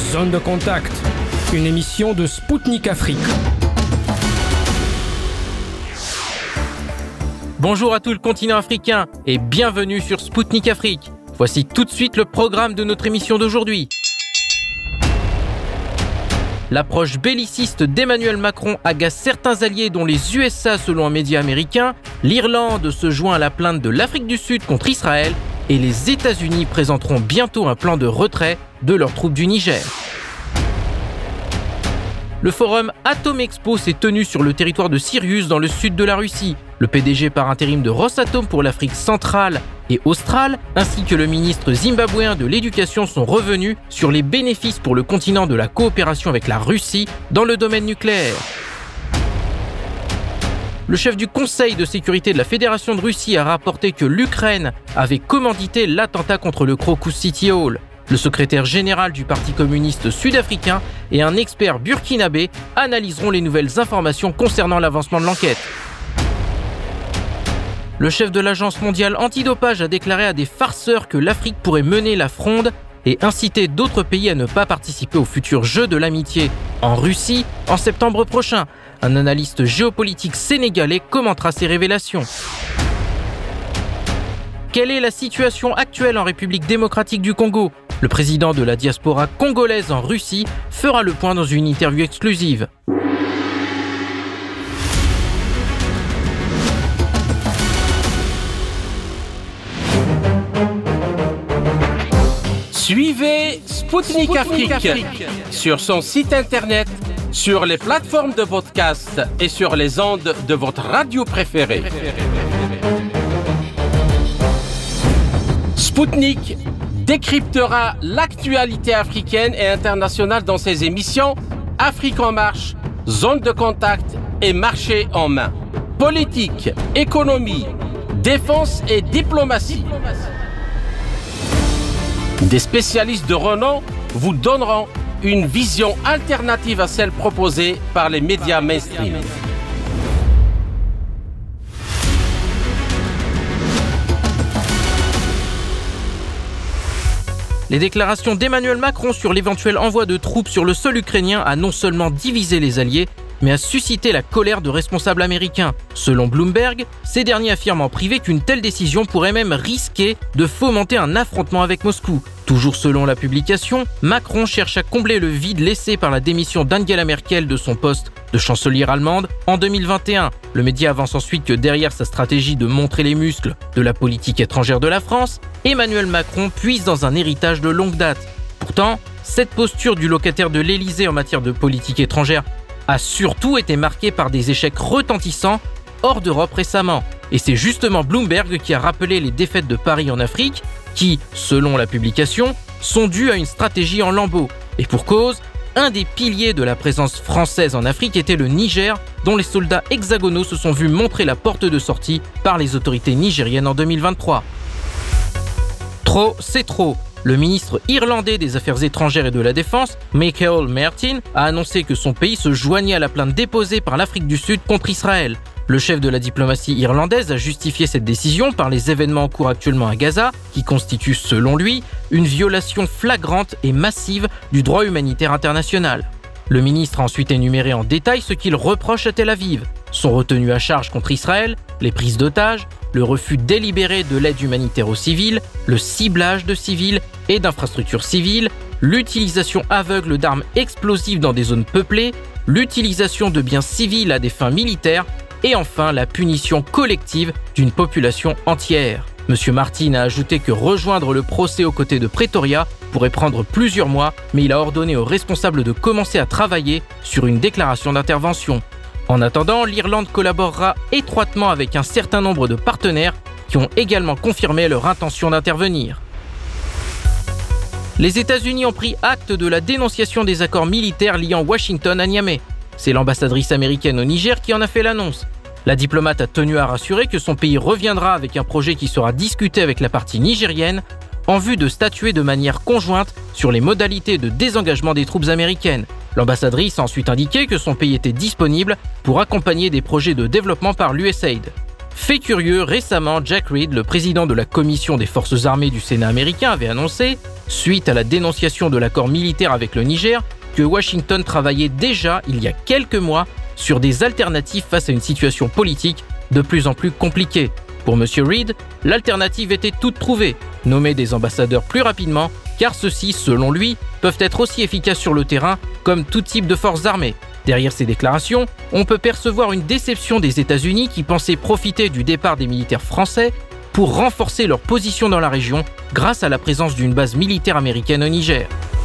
Zone de contact, une émission de Spoutnik Afrique. Bonjour à tout le continent africain et bienvenue sur Spoutnik Afrique. Voici tout de suite le programme de notre émission d'aujourd'hui. L'approche belliciste d'Emmanuel Macron agace certains alliés dont les USA selon un média américain, l'Irlande se joint à la plainte de l'Afrique du Sud contre Israël et les États-Unis présenteront bientôt un plan de retrait de leurs troupes du Niger. Le forum Atom Expo s'est tenu sur le territoire de Sirius dans le sud de la Russie. Le PDG par intérim de Rosatom pour l'Afrique centrale et australe, ainsi que le ministre zimbabwéen de l'Éducation sont revenus sur les bénéfices pour le continent de la coopération avec la Russie dans le domaine nucléaire. Le chef du Conseil de sécurité de la Fédération de Russie a rapporté que l'Ukraine avait commandité l'attentat contre le Crocus City Hall. Le secrétaire général du Parti communiste sud-africain et un expert burkinabé analyseront les nouvelles informations concernant l'avancement de l'enquête. Le chef de l'Agence mondiale antidopage a déclaré à des farceurs que l'Afrique pourrait mener la fronde et inciter d'autres pays à ne pas participer aux futurs Jeux de l'amitié en Russie en septembre prochain. Un analyste géopolitique sénégalais commentera ces révélations. Quelle est la situation actuelle en République démocratique du Congo ? Le président de la diaspora congolaise en Russie fera le point dans une interview exclusive. Suivez Spoutnik Afrique sur son site internet, sur les plateformes de podcast et sur les ondes de votre radio préférée. Spoutnik décryptera l'actualité africaine et internationale dans ses émissions Afrique en marche, Zone de contact et Marché en main. Politique, économie, défense et diplomatie. Des spécialistes de renom vous donneront une vision alternative à celle proposée par les médias mainstream. Les déclarations d'Emmanuel Macron sur l'éventuel envoi de troupes sur le sol ukrainien a non seulement divisé les alliés, mais a suscité la colère de responsables américains. Selon Bloomberg, ces derniers affirment en privé qu'une telle décision pourrait même risquer de fomenter un affrontement avec Moscou. Toujours selon la publication, Macron cherche à combler le vide laissé par la démission d'Angela Merkel de son poste de chancelière allemande en 2021. Le média avance ensuite que derrière sa stratégie de montrer les muscles de la politique étrangère de la France, Emmanuel Macron puise dans un héritage de longue date. Pourtant, cette posture du locataire de l'Élysée en matière de politique étrangère a surtout été marquée par des échecs retentissants hors d'Europe récemment. Et c'est justement Bloomberg qui a rappelé les défaites de Paris en Afrique qui, selon la publication, sont dues à une stratégie en lambeaux. Et pour cause, un des piliers de la présence française en Afrique était le Niger, dont les soldats hexagonaux se sont vus montrer la porte de sortie par les autorités nigériennes en 2023. Trop, c'est trop. Le ministre irlandais des Affaires étrangères et de la Défense, Michael Martin, a annoncé que son pays se joignait à la plainte déposée par l'Afrique du Sud contre Israël. Le chef de la diplomatie irlandaise a justifié cette décision par les événements en cours actuellement à Gaza, qui constituent, selon lui, une violation flagrante et massive du droit humanitaire international. Le ministre a ensuite énuméré en détail ce qu'il reproche à Tel Aviv. Son retenue à charge contre Israël, les prises d'otages, le refus délibéré de l'aide humanitaire aux civils, le ciblage de civils et d'infrastructures civiles, l'utilisation aveugle d'armes explosives dans des zones peuplées, l'utilisation de biens civils à des fins militaires et enfin la punition collective d'une population entière. M. Martin a ajouté que rejoindre le procès aux côtés de Pretoria pourrait prendre plusieurs mois, mais il a ordonné aux responsables de commencer à travailler sur une déclaration d'intervention. En attendant, l'Irlande collaborera étroitement avec un certain nombre de partenaires qui ont également confirmé leur intention d'intervenir. Les États-Unis ont pris acte de la dénonciation des accords militaires liant Washington à Niamey. C'est l'ambassadrice américaine au Niger qui en a fait l'annonce. La diplomate a tenu à rassurer que son pays reviendra avec un projet qui sera discuté avec la partie nigérienne en vue de statuer de manière conjointe sur les modalités de désengagement des troupes américaines. L'ambassadrice a ensuite indiqué que son pays était disponible pour accompagner des projets de développement par l'USAID. Fait curieux, récemment, Jack Reed, le président de la commission des forces armées du Sénat américain, avait annoncé, suite à la dénonciation de l'accord militaire avec le Niger, que Washington travaillait déjà, il y a quelques mois, sur des alternatives face à une situation politique de plus en plus compliquée. Pour M. Reed, l'alternative était toute trouvée, nommer des ambassadeurs plus rapidement, car ceux-ci, selon lui, peuvent être aussi efficaces sur le terrain comme tout type de forces armées. Derrière ces déclarations, on peut percevoir une déception des États-Unis qui pensaient profiter du départ des militaires français pour renforcer leur position dans la région grâce à la présence d'une base militaire américaine au Niger.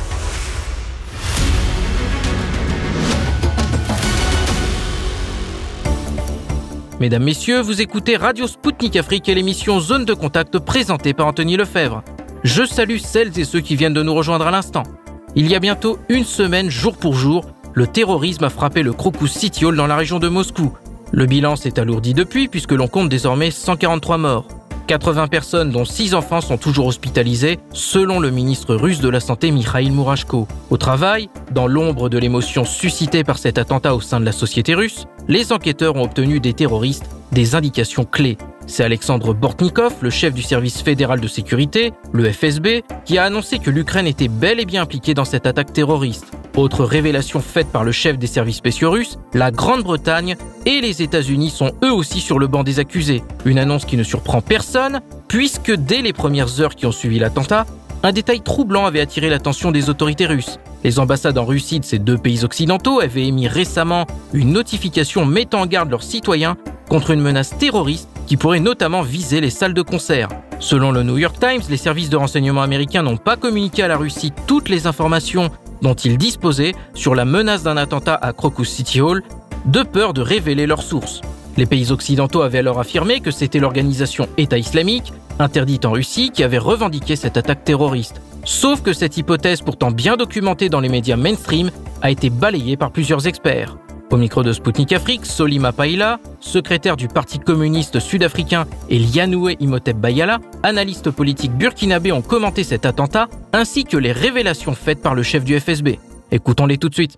Mesdames, Messieurs, vous écoutez Radio Spoutnik Afrique et l'émission Zone de Contact présentée par Anthony Lefebvre. Je salue celles et ceux qui viennent de nous rejoindre à l'instant. Il y a bientôt une semaine, jour pour jour, le terrorisme a frappé le Crocus City Hall dans la région de Moscou. Le bilan s'est alourdi depuis puisque l'on compte désormais 143 morts. 80 personnes, dont 6 enfants, sont toujours hospitalisées, selon le ministre russe de la Santé Mikhail Murashko. Au travail, dans l'ombre de l'émotion suscitée par cet attentat au sein de la société russe, les enquêteurs ont obtenu des terroristes des indications clés. C'est Alexandre Bortnikov, le chef du service fédéral de sécurité, le FSB, qui a annoncé que l'Ukraine était bel et bien impliquée dans cette attaque terroriste. Autre révélation faite par le chef des services spéciaux russes, la Grande-Bretagne et les États-Unis sont eux aussi sur le banc des accusés. Une annonce qui ne surprend personne, puisque dès les premières heures qui ont suivi l'attentat, un détail troublant avait attiré l'attention des autorités russes. Les ambassades en Russie de ces deux pays occidentaux avaient émis récemment une notification mettant en garde leurs citoyens contre une menace terroriste qui pourrait notamment viser les salles de concert. Selon le New York Times, les services de renseignement américains n'ont pas communiqué à la Russie toutes les informations dont ils disposaient sur la menace d'un attentat à Crocus City Hall, de peur de révéler leurs sources. Les pays occidentaux avaient alors affirmé que c'était l'organisation État islamique, interdite en Russie, qui avait revendiqué cette attaque terroriste. Sauf que cette hypothèse, pourtant bien documentée dans les médias mainstream, a été balayée par plusieurs experts. Au micro de Spoutnik Afrique, Solly Mapaila, secrétaire du Parti communiste sud-africain, et Lianoué Imhotep Bayala, analyste politique burkinabé, ont commenté cet attentat, ainsi que les révélations faites par le chef du FSB. Écoutons-les tout de suite.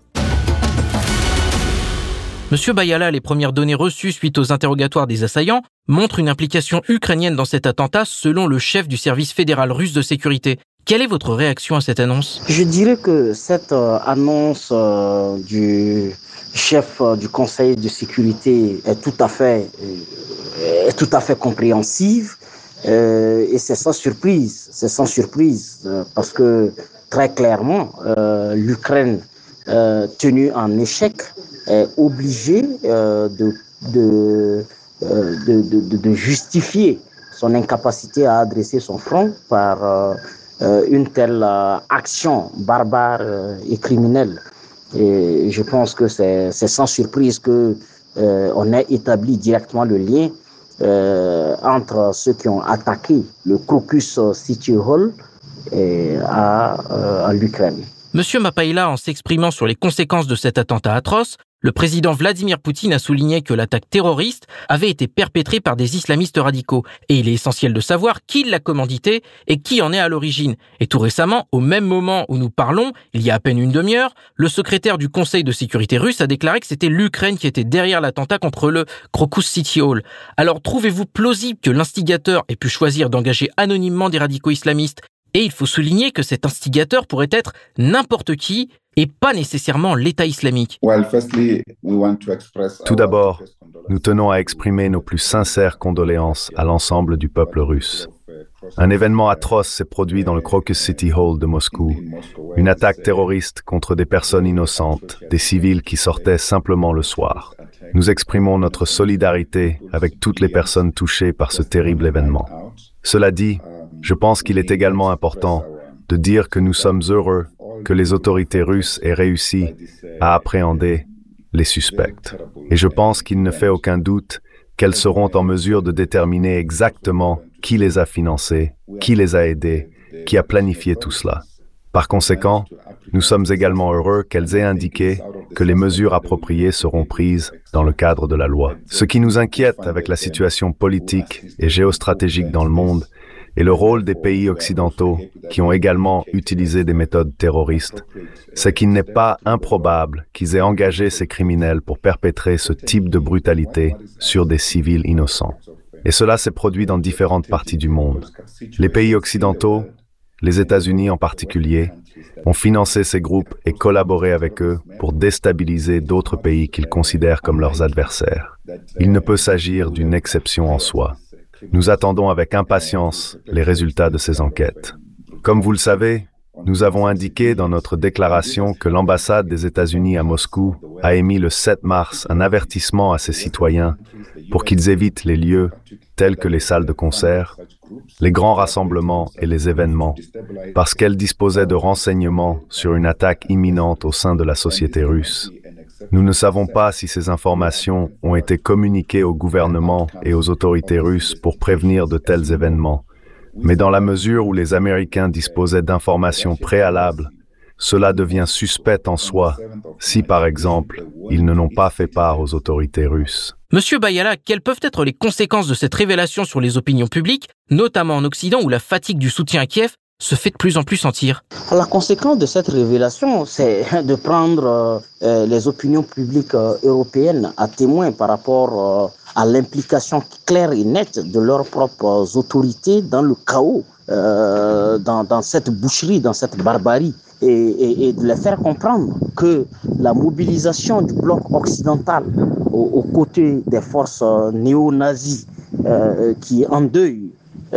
Monsieur Bayala, les premières données reçues suite aux interrogatoires des assaillants montrent une implication ukrainienne dans cet attentat selon le chef du service fédéral russe de sécurité. Quelle est votre réaction à cette annonce ? Je dirais que cette annonce du chef du Conseil de sécurité est tout à fait compréhensive et c'est sans surprise. C'est sans surprise parce que très clairement, l'Ukraine tenue en échec est obligée de justifier son incapacité à adresser son front par une telle action barbare et criminelle. Et je pense que c'est sans surprise que on ait établi directement le lien entre ceux qui ont attaqué le Crocus City Hall et à l'Ukraine. Monsieur Mapaila, en s'exprimant sur les conséquences de cet attentat atroce, le président Vladimir Poutine a souligné que l'attaque terroriste avait été perpétrée par des islamistes radicaux et il est essentiel de savoir qui l'a commandité et qui en est à l'origine. Et tout récemment, au même moment où nous parlons, il y a à peine une demi-heure, le secrétaire du Conseil de sécurité russe a déclaré que c'était l'Ukraine qui était derrière l'attentat contre le Crocus City Hall. Alors trouvez-vous plausible que l'instigateur ait pu choisir d'engager anonymement des radicaux islamistes ? Et il faut souligner que cet instigateur pourrait être n'importe qui et pas nécessairement l'État islamique. Tout d'abord, nous tenons à exprimer nos plus sincères condoléances à l'ensemble du peuple russe. Un événement atroce s'est produit dans le Crocus City Hall de Moscou. Une attaque terroriste contre des personnes innocentes, des civils qui sortaient simplement le soir. Nous exprimons notre solidarité avec toutes les personnes touchées par ce terrible événement. Cela dit, je pense qu'il est également important de dire que nous sommes heureux que les autorités russes aient réussi à appréhender les suspects. Et je pense qu'il ne fait aucun doute qu'elles seront en mesure de déterminer exactement qui les a financés, qui les a aidés, qui a planifié tout cela. Par conséquent, nous sommes également heureux qu'elles aient indiqué que les mesures appropriées seront prises dans le cadre de la loi. Ce qui nous inquiète avec la situation politique et géostratégique dans le monde et le rôle des pays occidentaux qui ont également utilisé des méthodes terroristes, c'est qu'il n'est pas improbable qu'ils aient engagé ces criminels pour perpétrer ce type de brutalité sur des civils innocents. Et cela s'est produit dans différentes parties du monde. Les pays occidentaux, les États-Unis en particulier, ont financé ces groupes et collaboré avec eux pour déstabiliser d'autres pays qu'ils considèrent comme leurs adversaires. Il ne peut s'agir d'une exception en soi. Nous attendons avec impatience les résultats de ces enquêtes. Comme vous le savez, nous avons indiqué dans notre déclaration que l'ambassade des États-Unis à Moscou a émis le 7 mars un avertissement à ses citoyens pour qu'ils évitent les lieux tels que les salles de concert, les grands rassemblements et les événements, parce qu'elle disposait de renseignements sur une attaque imminente au sein de la société russe. Nous ne savons pas si ces informations ont été communiquées au gouvernement et aux autorités russes pour prévenir de tels événements, mais dans la mesure où les Américains disposaient d'informations préalables, cela devient suspect en soi si, par exemple, ils ne l'ont pas fait part aux autorités russes. Monsieur Bayala, quelles peuvent être les conséquences de cette révélation sur les opinions publiques, notamment en Occident où la fatigue du soutien à Kiev se fait de plus en plus sentir? La conséquence de cette révélation, c'est de prendre les opinions publiques européennes à témoin par rapport à l'implication claire et nette de leurs propres autorités dans le chaos, dans cette boucherie, dans cette barbarie. Et de les faire comprendre que la mobilisation du bloc occidental aux côtés des forces néo-nazies qui endeuillent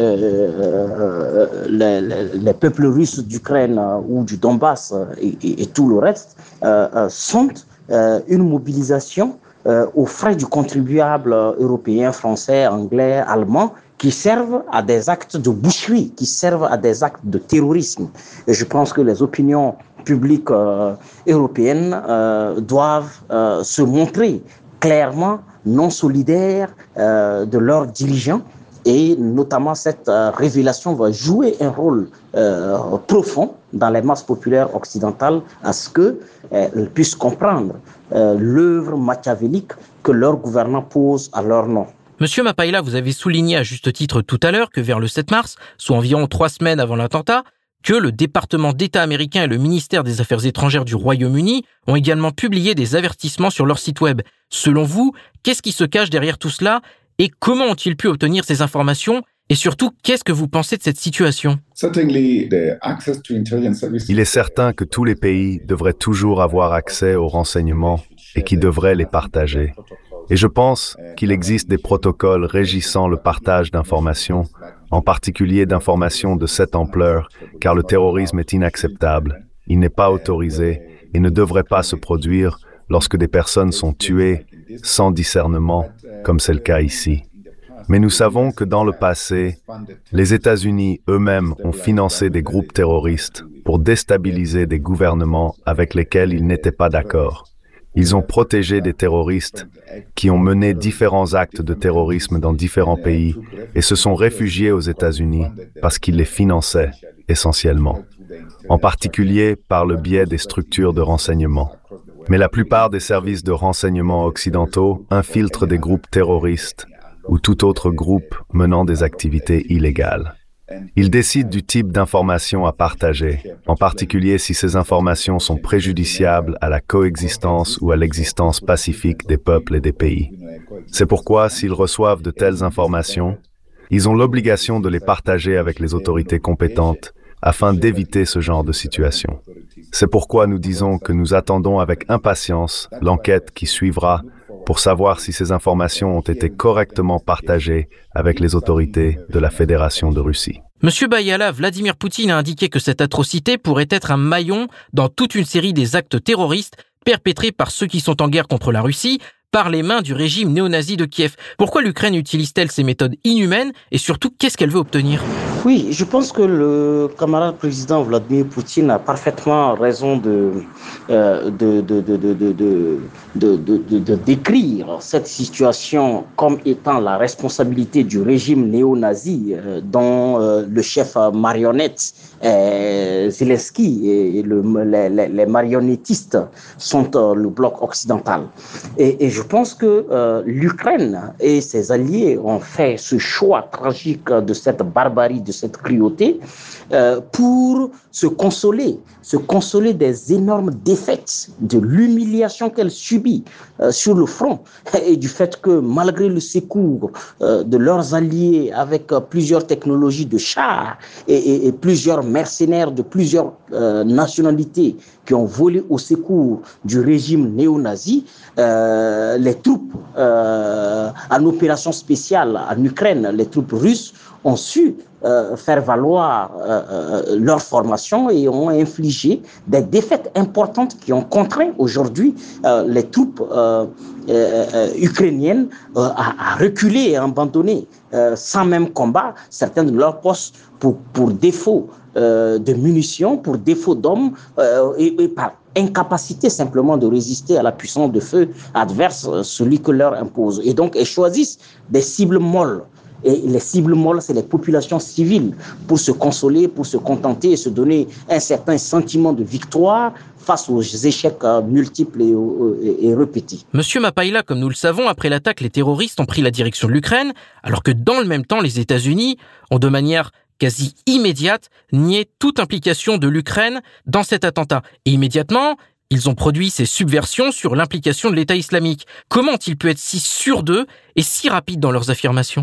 les peuples russes d'Ukraine ou du Donbass et tout le reste sont une mobilisation aux frais du contribuable européen, français, anglais, allemand, qui servent à des actes de boucherie, qui servent à des actes de terrorisme. Et je pense que les opinions publiques européennes doivent se montrer clairement non solidaires de leurs dirigeants. Et notamment, cette révélation va jouer un rôle profond dans les masses populaires occidentales à ce qu'elles puissent comprendre l'œuvre machiavélique que leurs gouvernants posent à leur nom. Monsieur Mapaïla, vous avez souligné à juste titre tout à l'heure que vers le 7 mars, soit environ 3 semaines avant l'attentat, que le département d'État américain et le ministère des Affaires étrangères du Royaume-Uni ont également publié des avertissements sur leur site web. Selon vous, qu'est-ce qui se cache derrière tout cela et comment ont-ils pu obtenir ces informations? Et surtout, qu'est-ce que vous pensez de cette situation? Il est certain que tous les pays devraient toujours avoir accès aux renseignements et qui devraient les partager. Et je pense qu'il existe des protocoles régissant le partage d'informations, en particulier d'informations de cette ampleur, car le terrorisme est inacceptable, il n'est pas autorisé et ne devrait pas se produire lorsque des personnes sont tuées sans discernement, comme c'est le cas ici. Mais nous savons que dans le passé, les États-Unis eux-mêmes ont financé des groupes terroristes pour déstabiliser des gouvernements avec lesquels ils n'étaient pas d'accord. Ils ont protégé des terroristes qui ont mené différents actes de terrorisme dans différents pays et se sont réfugiés aux États-Unis parce qu'ils les finançaient essentiellement, en particulier par le biais des structures de renseignement. Mais la plupart des services de renseignement occidentaux infiltrent des groupes terroristes ou tout autre groupe menant des activités illégales. Ils décident du type d'informations à partager, en particulier si ces informations sont préjudiciables à la coexistence ou à l'existence pacifique des peuples et des pays. C'est pourquoi, s'ils reçoivent de telles informations, ils ont l'obligation de les partager avec les autorités compétentes afin d'éviter ce genre de situation. C'est pourquoi nous disons que nous attendons avec impatience l'enquête qui suivra pour savoir si ces informations ont été correctement partagées avec les autorités de la Fédération de Russie. Monsieur Bayala, Vladimir Poutine a indiqué que cette atrocité pourrait être un maillon dans toute une série des actes terroristes perpétrés par ceux qui sont en guerre contre la Russie par les mains du régime néo-nazi de Kiev. Pourquoi l'Ukraine utilise-t-elle ces méthodes inhumaines et surtout, qu'est-ce qu'elle veut obtenir? Oui, je pense que le camarade président Vladimir Poutine a parfaitement raison de décrire cette situation comme étant la responsabilité du régime néo-nazi dont le chef marionnette Zelensky et les marionnettistes sont le bloc occidental. Et je pense que l'Ukraine et ses alliés ont fait ce choix tragique de cette barbarie de de cette cruauté, pour se consoler des énormes défaites, de l'humiliation qu'elle subit sur le front et du fait que malgré le secours de leurs alliés avec plusieurs technologies de chars et plusieurs mercenaires de plusieurs nationalités qui ont volé au secours du régime néo-nazi, les troupes en opération spéciale en Ukraine, les troupes russes ont su faire valoir leur formation et ont infligé des défaites importantes qui ont contraint aujourd'hui les troupes ukrainiennes à reculer et à abandonner sans même combat certains de leurs postes pour défaut de munitions, pour défaut d'hommes et par incapacité simplement de résister à la puissance de feu adverse, celui que leur impose. Et donc, elles choisissent des cibles molles. Et les cibles molles, c'est les populations civiles pour se consoler, pour se contenter et se donner un certain sentiment de victoire face aux échecs multiples et répétés. Monsieur Mapaïla, comme nous le savons, après l'attaque, les terroristes ont pris la direction de l'Ukraine, alors que dans le même temps, les États-Unis ont de manière quasi immédiate nié toute implication de l'Ukraine dans cet attentat. Et immédiatement, ils ont produit ces subversions sur l'implication de l'État islamique. Comment ont-ils pu être si sûrs d'eux et si rapides dans leurs affirmations?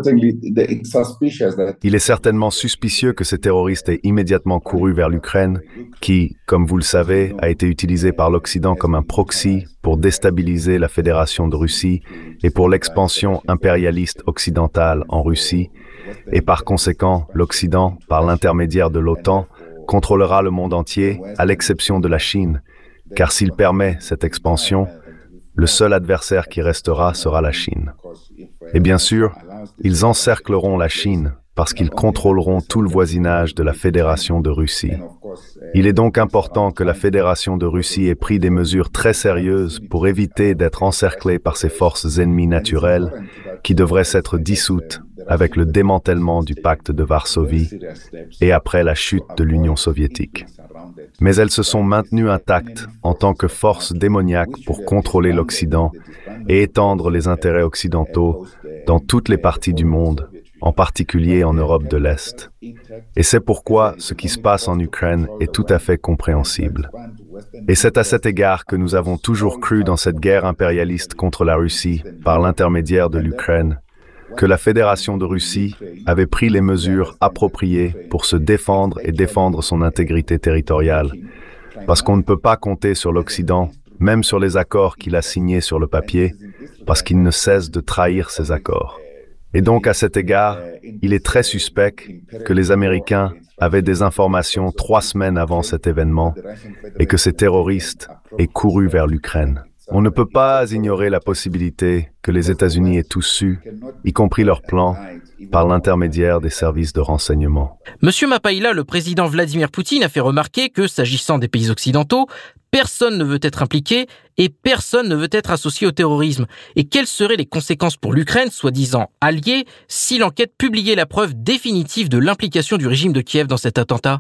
Il est certainement suspicieux que ces terroristes aient immédiatement couru vers l'Ukraine, qui, comme vous le savez, a été utilisée par l'Occident comme un proxy pour déstabiliser la Fédération de Russie et pour l'expansion impérialiste occidentale en Russie. Et par conséquent, l'Occident, par l'intermédiaire de l'OTAN, contrôlera le monde entier, à l'exception de la Chine. Car s'il permet cette expansion, le seul adversaire qui restera sera la Chine. Et bien sûr, ils encercleront la Chine parce qu'ils contrôleront tout le voisinage de la Fédération de Russie. Il est donc important que la Fédération de Russie ait pris des mesures très sérieuses pour éviter d'être encerclée par ses forces ennemies naturelles qui devraient s'être dissoutes avec le démantèlement du pacte de Varsovie et après la chute de l'Union soviétique. Mais elles se sont maintenues intactes en tant que force démoniaque pour contrôler l'Occident et étendre les intérêts occidentaux dans toutes les parties du monde, en particulier en Europe de l'Est. Et c'est pourquoi ce qui se passe en Ukraine est tout à fait compréhensible. Et c'est à cet égard que nous avons toujours cru dans cette guerre impérialiste contre la Russie par l'intermédiaire de l'Ukraine, que la Fédération de Russie avait pris les mesures appropriées pour se défendre et défendre son intégrité territoriale, parce qu'on ne peut pas compter sur l'Occident, même sur les accords qu'il a signés sur le papier, parce qu'il ne cesse de trahir ces accords. Et donc, à cet égard, il est très suspect que les Américains avaient des informations 3 semaines avant cet événement et que ces terroristes aient couru vers l'Ukraine. On ne peut pas ignorer la possibilité que les États-Unis aient tout su, y compris leur plan, par l'intermédiaire des services de renseignement. Monsieur Mapaïla, le président Vladimir Poutine a fait remarquer que, s'agissant des pays occidentaux, personne ne veut être impliqué et personne ne veut être associé au terrorisme. Et quelles seraient les conséquences pour l'Ukraine, soi-disant alliée, si l'enquête publiait la preuve définitive de l'implication du régime de Kiev dans cet attentat?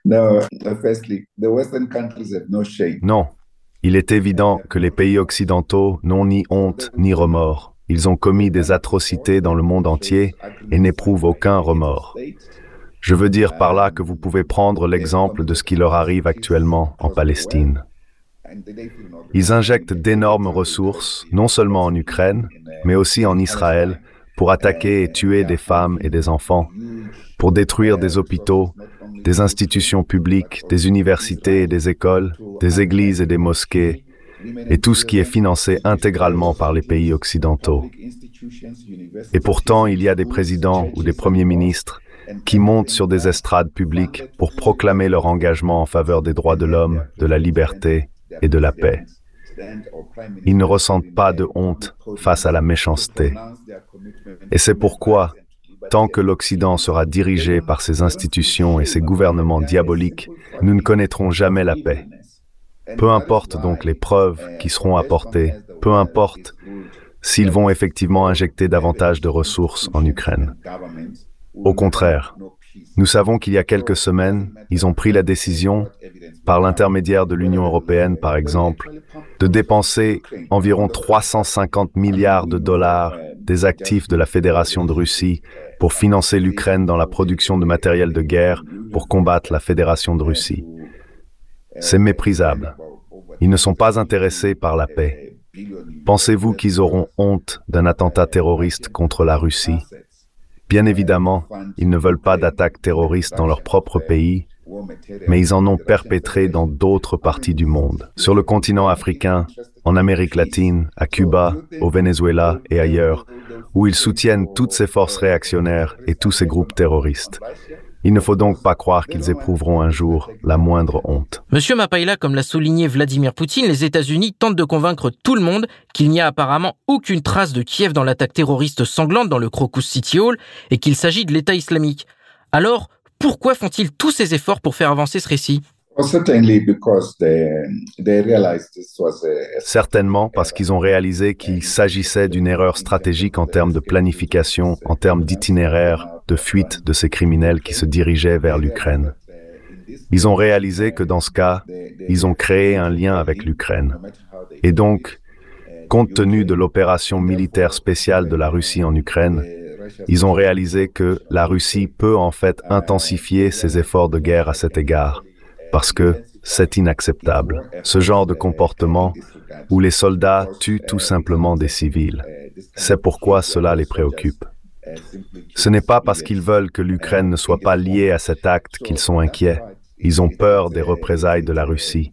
Non. Il est évident que les pays occidentaux n'ont ni honte ni remords. Ils ont commis des atrocités dans le monde entier et n'éprouvent aucun remords. Je veux dire par là que vous pouvez prendre l'exemple de ce qui leur arrive actuellement en Palestine. Ils injectent d'énormes ressources, non seulement en Ukraine, mais aussi en Israël, pour attaquer et tuer des femmes et des enfants, pour détruire des hôpitaux, des institutions publiques, des universités et des écoles, des églises et des mosquées, et tout ce qui est financé intégralement par les pays occidentaux. Et pourtant, il y a des présidents ou des premiers ministres qui montent sur des estrades publiques pour proclamer leur engagement en faveur des droits de l'homme, de la liberté et de la paix. Ils ne ressentent pas de honte face à la méchanceté. Et c'est pourquoi, tant que l'Occident sera dirigé par ses institutions et ses gouvernements diaboliques, nous ne connaîtrons jamais la paix. Peu importe donc les preuves qui seront apportées, peu importe s'ils vont effectivement injecter davantage de ressources en Ukraine. Au contraire, nous savons qu'il y a quelques semaines, ils ont pris la décision, par l'intermédiaire de l'Union européenne par exemple, de dépenser environ 350 milliards de dollars des actifs de la Fédération de Russie pour financer l'Ukraine dans la production de matériel de guerre pour combattre la Fédération de Russie. C'est méprisable. Ils ne sont pas intéressés par la paix. Pensez-vous qu'ils auront honte d'un attentat terroriste contre la Russie? Bien évidemment, ils ne veulent pas d'attaques terroristes dans leur propre pays, mais ils en ont perpétré dans d'autres parties du monde. Sur le continent africain, en Amérique latine, à Cuba, au Venezuela et ailleurs, où ils soutiennent toutes ces forces réactionnaires et tous ces groupes terroristes. Il ne faut donc pas croire qu'ils éprouveront un jour la moindre honte. Monsieur Mapaïla, comme l'a souligné Vladimir Poutine, les États-Unis tentent de convaincre tout le monde qu'il n'y a apparemment aucune trace de Kiev dans l'attaque terroriste sanglante dans le Crocus City Hall et qu'il s'agit de l'État islamique. Alors, pourquoi font-ils tous ces efforts pour faire avancer ce récit? Certainement parce qu'ils ont réalisé qu'il s'agissait d'une erreur stratégique en termes de planification, en termes d'itinéraire, de fuite de ces criminels qui se dirigeaient vers l'Ukraine. Ils ont réalisé que dans ce cas, ils ont créé un lien avec l'Ukraine. Et donc, compte tenu de l'opération militaire spéciale de la Russie en Ukraine, ils ont réalisé que la Russie peut en fait intensifier ses efforts de guerre à cet égard, parce que c'est inacceptable, ce genre de comportement où les soldats tuent tout simplement des civils. C'est pourquoi cela les préoccupe. Ce n'est pas parce qu'ils veulent que l'Ukraine ne soit pas liée à cet acte qu'ils sont inquiets. Ils ont peur des représailles de la Russie.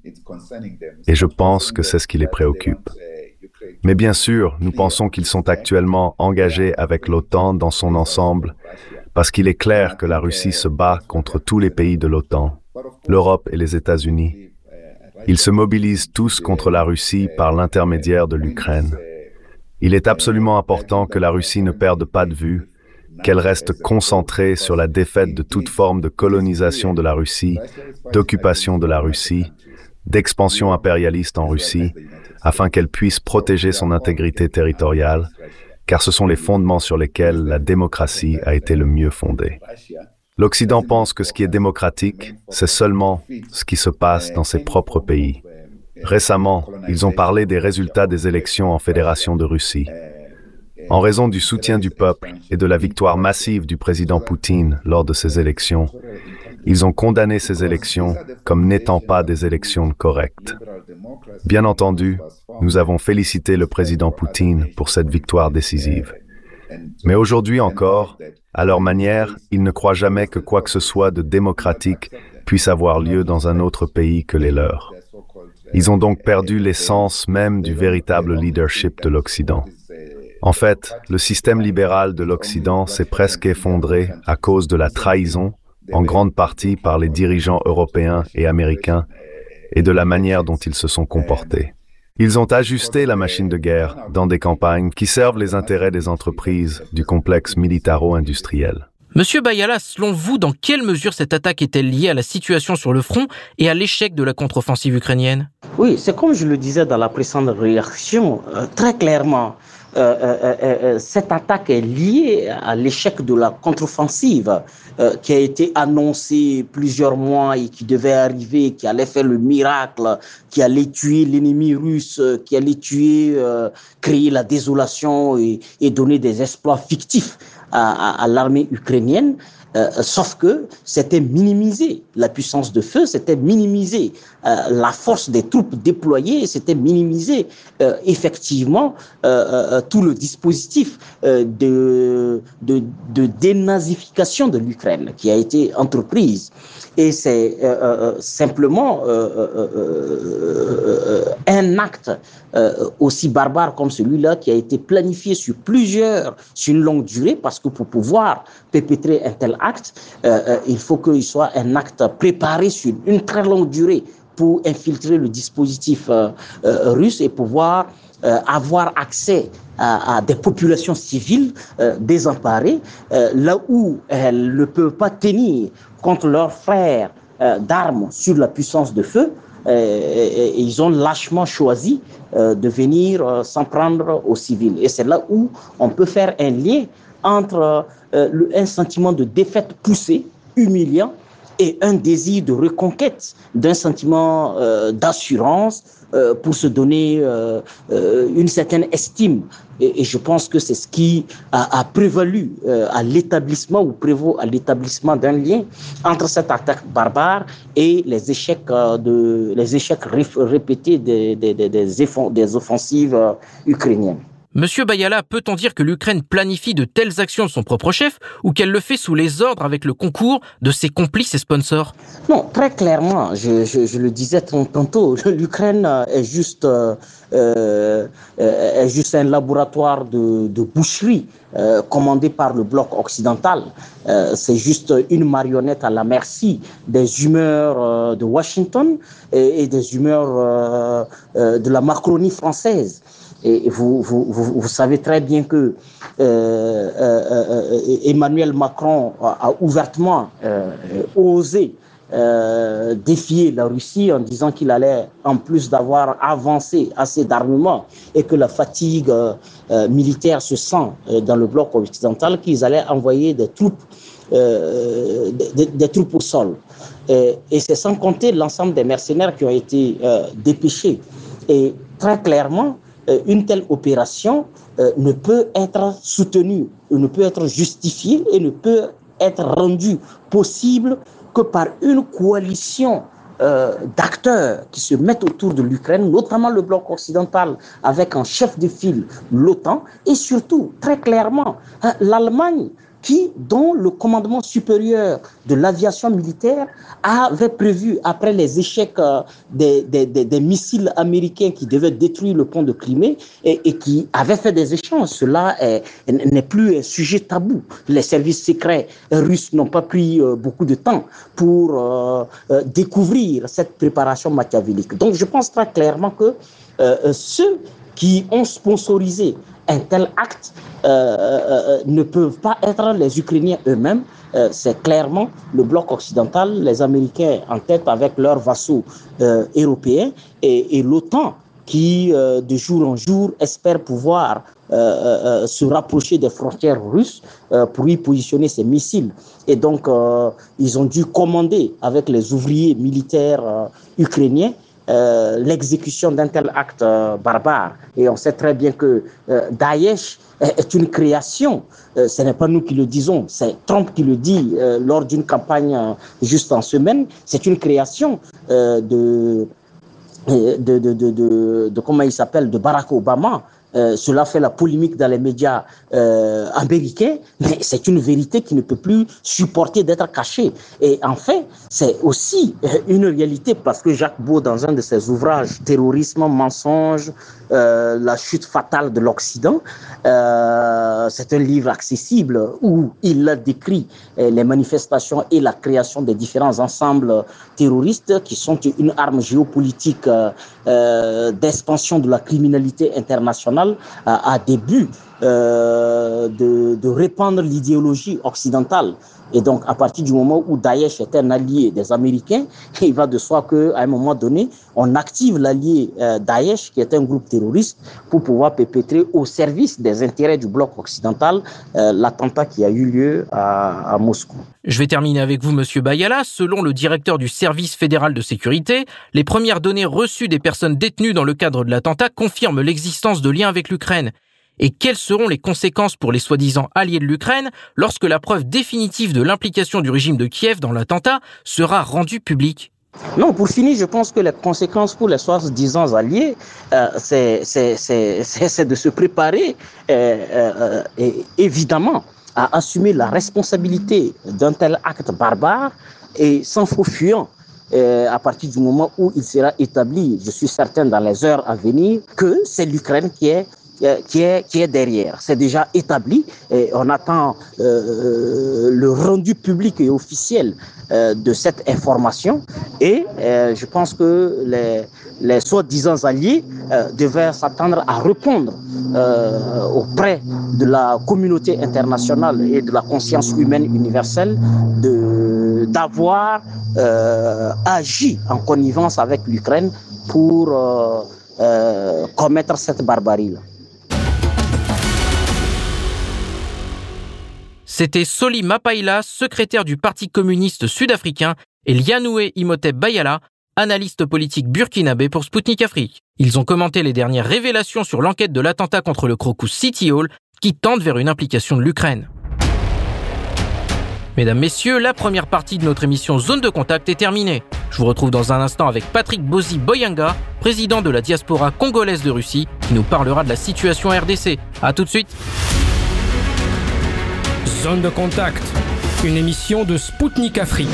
Et je pense que c'est ce qui les préoccupe. Mais bien sûr, nous pensons qu'ils sont actuellement engagés avec l'OTAN dans son ensemble, parce qu'il est clair que la Russie se bat contre tous les pays de l'OTAN, l'Europe et les États-Unis. Ils se mobilisent tous contre la Russie par l'intermédiaire de l'Ukraine. Il est absolument important que la Russie ne perde pas de vue, qu'elle reste concentrée sur la défaite de toute forme de colonisation de la Russie, d'occupation de la Russie, d'expansion impérialiste en Russie, afin qu'elle puisse protéger son intégrité territoriale, car ce sont les fondements sur lesquels la démocratie a été le mieux fondée. L'Occident pense que ce qui est démocratique, c'est seulement ce qui se passe dans ses propres pays. Récemment, ils ont parlé des résultats des élections en Fédération de Russie. En raison du soutien du peuple et de la victoire massive du président Poutine lors de ces élections, ils ont condamné ces élections comme n'étant pas des élections correctes. Bien entendu, nous avons félicité le président Poutine pour cette victoire décisive. Mais aujourd'hui encore, à leur manière, ils ne croient jamais que quoi que ce soit de démocratique puisse avoir lieu dans un autre pays que les leurs. Ils ont donc perdu l'essence même du véritable leadership de l'Occident. En fait, le système libéral de l'Occident s'est presque effondré à cause de la trahison, en grande partie par les dirigeants européens et américains, et de la manière dont ils se sont comportés. Ils ont ajusté la machine de guerre dans des campagnes qui servent les intérêts des entreprises du complexe militaro-industriel. Monsieur Bayala, selon vous, dans quelle mesure cette attaque est-elle liée à la situation sur le front et à l'échec de la contre-offensive ukrainienne? Oui, c'est comme je le disais dans la précédente réaction, très clairement. Cette attaque est liée à l'échec de la contre-offensive qui a été annoncée plusieurs mois et qui devait arriver, qui allait faire le miracle, qui allait tuer l'ennemi russe, qui allait tuer, créer la désolation et donner des exploits fictifs à l'armée ukrainienne. Sauf que c'était minimisé, la puissance de feu, c'était minimisé, la force des troupes déployées, c'était minimisé, effectivement, tout le dispositif de dénazification de l'Ukraine qui a été entreprise. Et c'est simplement un acte aussi barbare comme celui-là qui a été planifié sur une longue durée, parce que pour pouvoir perpétrer un tel acte, il faut qu'il soit un acte préparé sur une très longue durée pour infiltrer le dispositif russe et pouvoir avoir accès à des populations civiles désemparées, là où elles ne peuvent pas tenir contre leurs frères d'armes sur la puissance de feu. Ils ont lâchement choisi de venir s'en prendre aux civils. Et c'est là où on peut faire un lien entre un sentiment de défaite poussé, humiliant, et un désir de reconquête, d'un sentiment d'assurance pour se donner une certaine estime. Et je pense que c'est ce qui a prévalu à l'établissement ou prévaut à l'établissement d'un lien entre cette attaque barbare et les échecs répétés des offensives ukrainiennes. Monsieur Bayala, peut-on dire que l'Ukraine planifie de telles actions de son propre chef ou qu'elle le fait sous les ordres avec le concours de ses complices et sponsors? Non, très clairement, je le disais tantôt, l'Ukraine est juste un laboratoire de boucherie commandé par le bloc occidental. C'est juste une marionnette à la merci des humeurs de Washington et des humeurs de la Macronie française. Et vous savez très bien que Emmanuel Macron a ouvertement osé défier la Russie en disant qu'il allait, en plus d'avoir avancé assez d'armement et que la fatigue militaire se sent dans le bloc occidental, qu'ils allaient envoyer des troupes au sol. Et c'est sans compter l'ensemble des mercenaires qui ont été dépêchés. Et très clairement, une telle opération ne peut être soutenue, ne peut être justifiée et ne peut être rendue possible que par une coalition d'acteurs qui se mettent autour de l'Ukraine, notamment le bloc occidental, avec en chef de file l'OTAN et surtout, très clairement, l'Allemagne, dont le commandement supérieur de l'aviation militaire avait prévu, après les échecs des missiles américains qui devaient détruire le pont de Crimée et qui avait fait des échanges. Cela n'est plus un sujet tabou. Les services secrets russes n'ont pas pris beaucoup de temps pour découvrir cette préparation machiavélique. Donc je pense très clairement que ceux qui ont sponsorisé un tel acte ne peuvent pas être les Ukrainiens eux-mêmes. C'est clairement le bloc occidental, les Américains en tête avec leurs vassaux européens et l'OTAN qui, de jour en jour, espère pouvoir se rapprocher des frontières russes pour y positionner ses missiles. Et donc, ils ont dû commander avec les ouvriers militaires ukrainiens l'exécution d'un tel acte barbare. Et on sait très bien que Daesh est une création. Ce n'est pas nous qui le disons, c'est Trump qui le dit lors d'une campagne juste en semaine. C'est une création de comment il s'appelle, de Barack Obama. Cela fait la polémique dans les médias américains, mais c'est une vérité qui ne peut plus supporter d'être cachée. Et en fait, c'est aussi une réalité parce que Jacques Beau, dans un de ses ouvrages, Terrorisme, mensonge, la chute fatale de l'Occident, c'est un livre accessible où il a décrit les manifestations et la création des différents ensembles terroristes qui sont une arme géopolitique d'expansion de la criminalité internationale à des buts de répandre l'idéologie occidentale. Et donc, à partir du moment où Daesh est un allié des Américains, il va de soi qu'à un moment donné, on active l'allié Daesh, qui est un groupe terroriste, pour pouvoir perpétrer au service des intérêts du bloc occidental l'attentat qui a eu lieu à Moscou. Je vais terminer avec vous, Monsieur Bayala. Selon le directeur du service fédéral de sécurité, les premières données reçues des personnes détenues dans le cadre de l'attentat confirment l'existence de liens avec l'Ukraine. Et quelles seront les conséquences pour les soi-disant alliés de l'Ukraine lorsque la preuve définitive de l'implication du régime de Kiev dans l'attentat sera rendue publique? Non, pour finir, je pense que les conséquences pour les soi-disant alliés, c'est de se préparer évidemment à assumer la responsabilité d'un tel acte barbare et sans faux fuyant. À partir du moment où il sera établi, je suis certain dans les heures à venir, que c'est l'Ukraine qui est derrière. C'est déjà établi et on attend le rendu public et officiel de cette information et je pense que les soi-disant alliés devaient s'attendre à répondre auprès de la communauté internationale et de la conscience humaine universelle d'avoir agi en connivence avec l'Ukraine pour commettre cette barbarie-là. C'était Solly Mapaila, secrétaire du Parti communiste sud-africain, et Lianoué Imhotep Bayala, analyste politique burkinabé pour Spoutnik Afrique. Ils ont commenté les dernières révélations sur l'enquête de l'attentat contre le Crocus City Hall qui tente vers une implication de l'Ukraine. Mesdames, Messieurs, la première partie de notre émission Zone de Contact est terminée. Je vous retrouve dans un instant avec Patrick Bozy Boyanga, président de la diaspora congolaise de Russie, qui nous parlera de la situation RDC. A tout de suite. Zone de Contact, une émission de Spoutnik Afrique.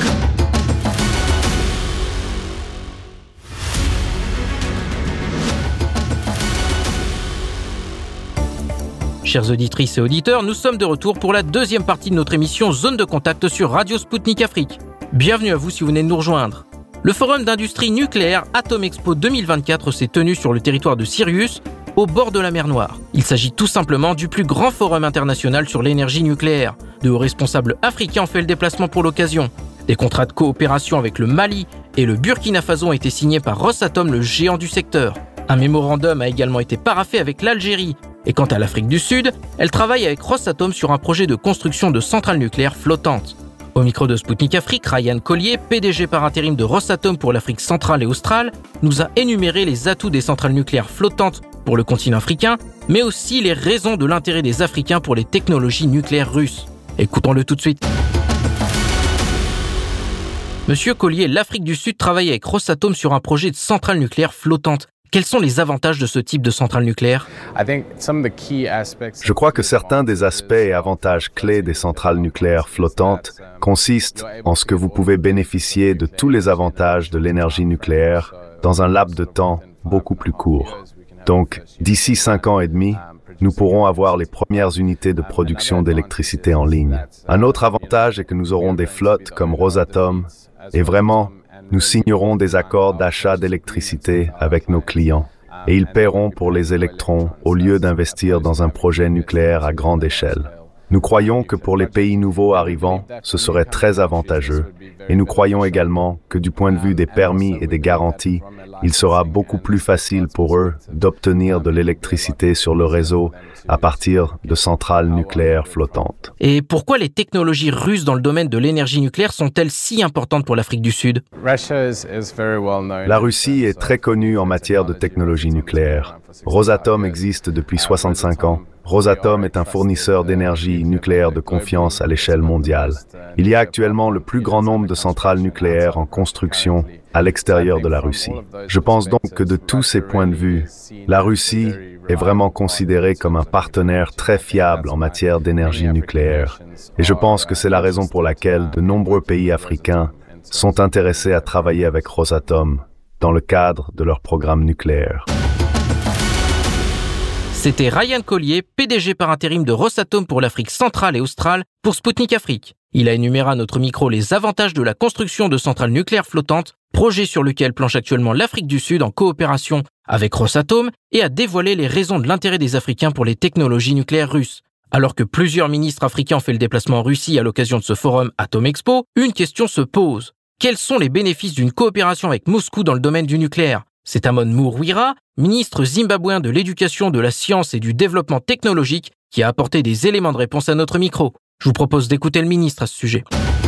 Chères auditrices et auditeurs, nous sommes de retour pour la deuxième partie de notre émission Zone de Contact sur Radio Spoutnik Afrique. Bienvenue à vous si vous venez de nous rejoindre. Le forum d'industrie nucléaire Atomexpo 2024 s'est tenu sur le territoire de Sirius, au bord de la mer Noire. Il s'agit tout simplement du plus grand forum international sur l'énergie nucléaire. De hauts responsables africains ont fait le déplacement pour l'occasion. Des contrats de coopération avec le Mali et le Burkina Faso ont été signés par Rosatom, le géant du secteur. Un mémorandum a également été paraphé avec l'Algérie. Et quant à l'Afrique du Sud, elle travaille avec Rosatom sur un projet de construction de centrales nucléaires flottantes. Au micro de Spoutnik Afrique, Ryan Collier, PDG par intérim de Rosatom pour l'Afrique centrale et australe, nous a énuméré les atouts des centrales nucléaires flottantes pour le continent africain, mais aussi les raisons de l'intérêt des Africains pour les technologies nucléaires russes. Écoutons-le tout de suite. Monsieur Collier, l'Afrique du Sud travaille avec Rosatom sur un projet de centrale nucléaire flottante. Quels sont les avantages de ce type de centrale nucléaire ? Je crois que certains des aspects et avantages clés des centrales nucléaires flottantes consistent en ce que vous pouvez bénéficier de tous les avantages de l'énergie nucléaire dans un laps de temps beaucoup plus court. Donc, d'ici 5 ans et demi, nous pourrons avoir les premières unités de production d'électricité en ligne. Un autre avantage est que nous aurons des flottes comme Rosatom et vraiment, nous signerons des accords d'achat d'électricité avec nos clients et ils paieront pour les électrons au lieu d'investir dans un projet nucléaire à grande échelle. Nous croyons que pour les pays nouveaux arrivants, ce serait très avantageux et nous croyons également que du point de vue des permis et des garanties, il sera beaucoup plus facile pour eux d'obtenir de l'électricité sur le réseau à partir de centrales nucléaires flottantes. Et pourquoi les technologies russes dans le domaine de l'énergie nucléaire sont-elles si importantes pour l'Afrique du Sud ? La Russie est très connue en matière de technologie nucléaire. Rosatom existe depuis 65 ans. Rosatom est un fournisseur d'énergie nucléaire de confiance à l'échelle mondiale. Il y a actuellement le plus grand nombre de centrales nucléaires en construction à l'extérieur de la Russie. Je pense donc que de tous ces points de vue, la Russie est vraiment considérée comme un partenaire très fiable en matière d'énergie nucléaire. Et je pense que c'est la raison pour laquelle de nombreux pays africains sont intéressés à travailler avec Rosatom dans le cadre de leur programme nucléaire. C'était Ryan Collier, PDG par intérim de Rosatom pour l'Afrique centrale et australe pour Spoutnik Afrique. Il a énuméré à notre micro les avantages de la construction de centrales nucléaires flottantes, projet sur lequel planche actuellement l'Afrique du Sud en coopération avec Rosatom, et a dévoilé les raisons de l'intérêt des Africains pour les technologies nucléaires russes. Alors que plusieurs ministres africains ont fait le déplacement en Russie à l'occasion de ce forum Atomexpo, une question se pose. Quels sont les bénéfices d'une coopération avec Moscou dans le domaine du nucléaire ? C'est Amon Mourwira, ministre zimbabwéen de l'Éducation, de la Science et du Développement technologique, qui a apporté des éléments de réponse à notre micro. Je vous propose d'écouter le ministre à ce sujet.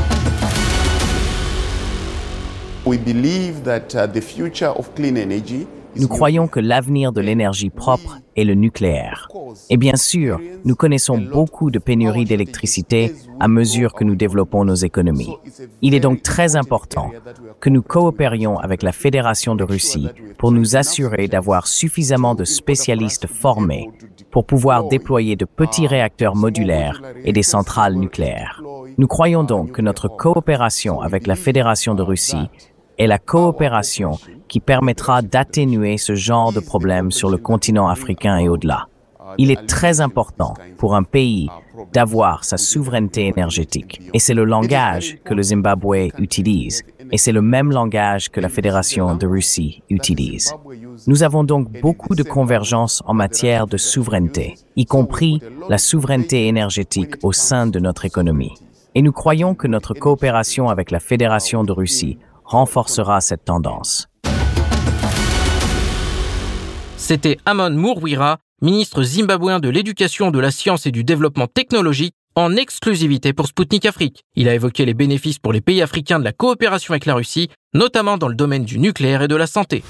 Nous croyons que l'avenir de l'énergie propre est le nucléaire. Et bien sûr, nous connaissons beaucoup de pénuries d'électricité à mesure que nous développons nos économies. Il est donc très important que nous coopérions avec la Fédération de Russie pour nous assurer d'avoir suffisamment de spécialistes formés pour pouvoir déployer de petits réacteurs modulaires et des centrales nucléaires. Nous croyons donc que notre coopération avec la Fédération de Russie est la coopération qui permettra d'atténuer ce genre de problème sur le continent africain et au-delà. Il est très important pour un pays d'avoir sa souveraineté énergétique. Et c'est le langage que le Zimbabwe utilise. Et c'est le même langage que la Fédération de Russie utilise. Nous avons donc beaucoup de convergence en matière de souveraineté, y compris la souveraineté énergétique au sein de notre économie. Et nous croyons que notre coopération avec la Fédération de Russie renforcera cette tendance. C'était Amon Mourwira, ministre zimbabwéen de l'Éducation, de la Science et du Développement technologique, en exclusivité pour Spoutnik Afrique. Il a évoqué les bénéfices pour les pays africains de la coopération avec la Russie, notamment dans le domaine du nucléaire et de la santé.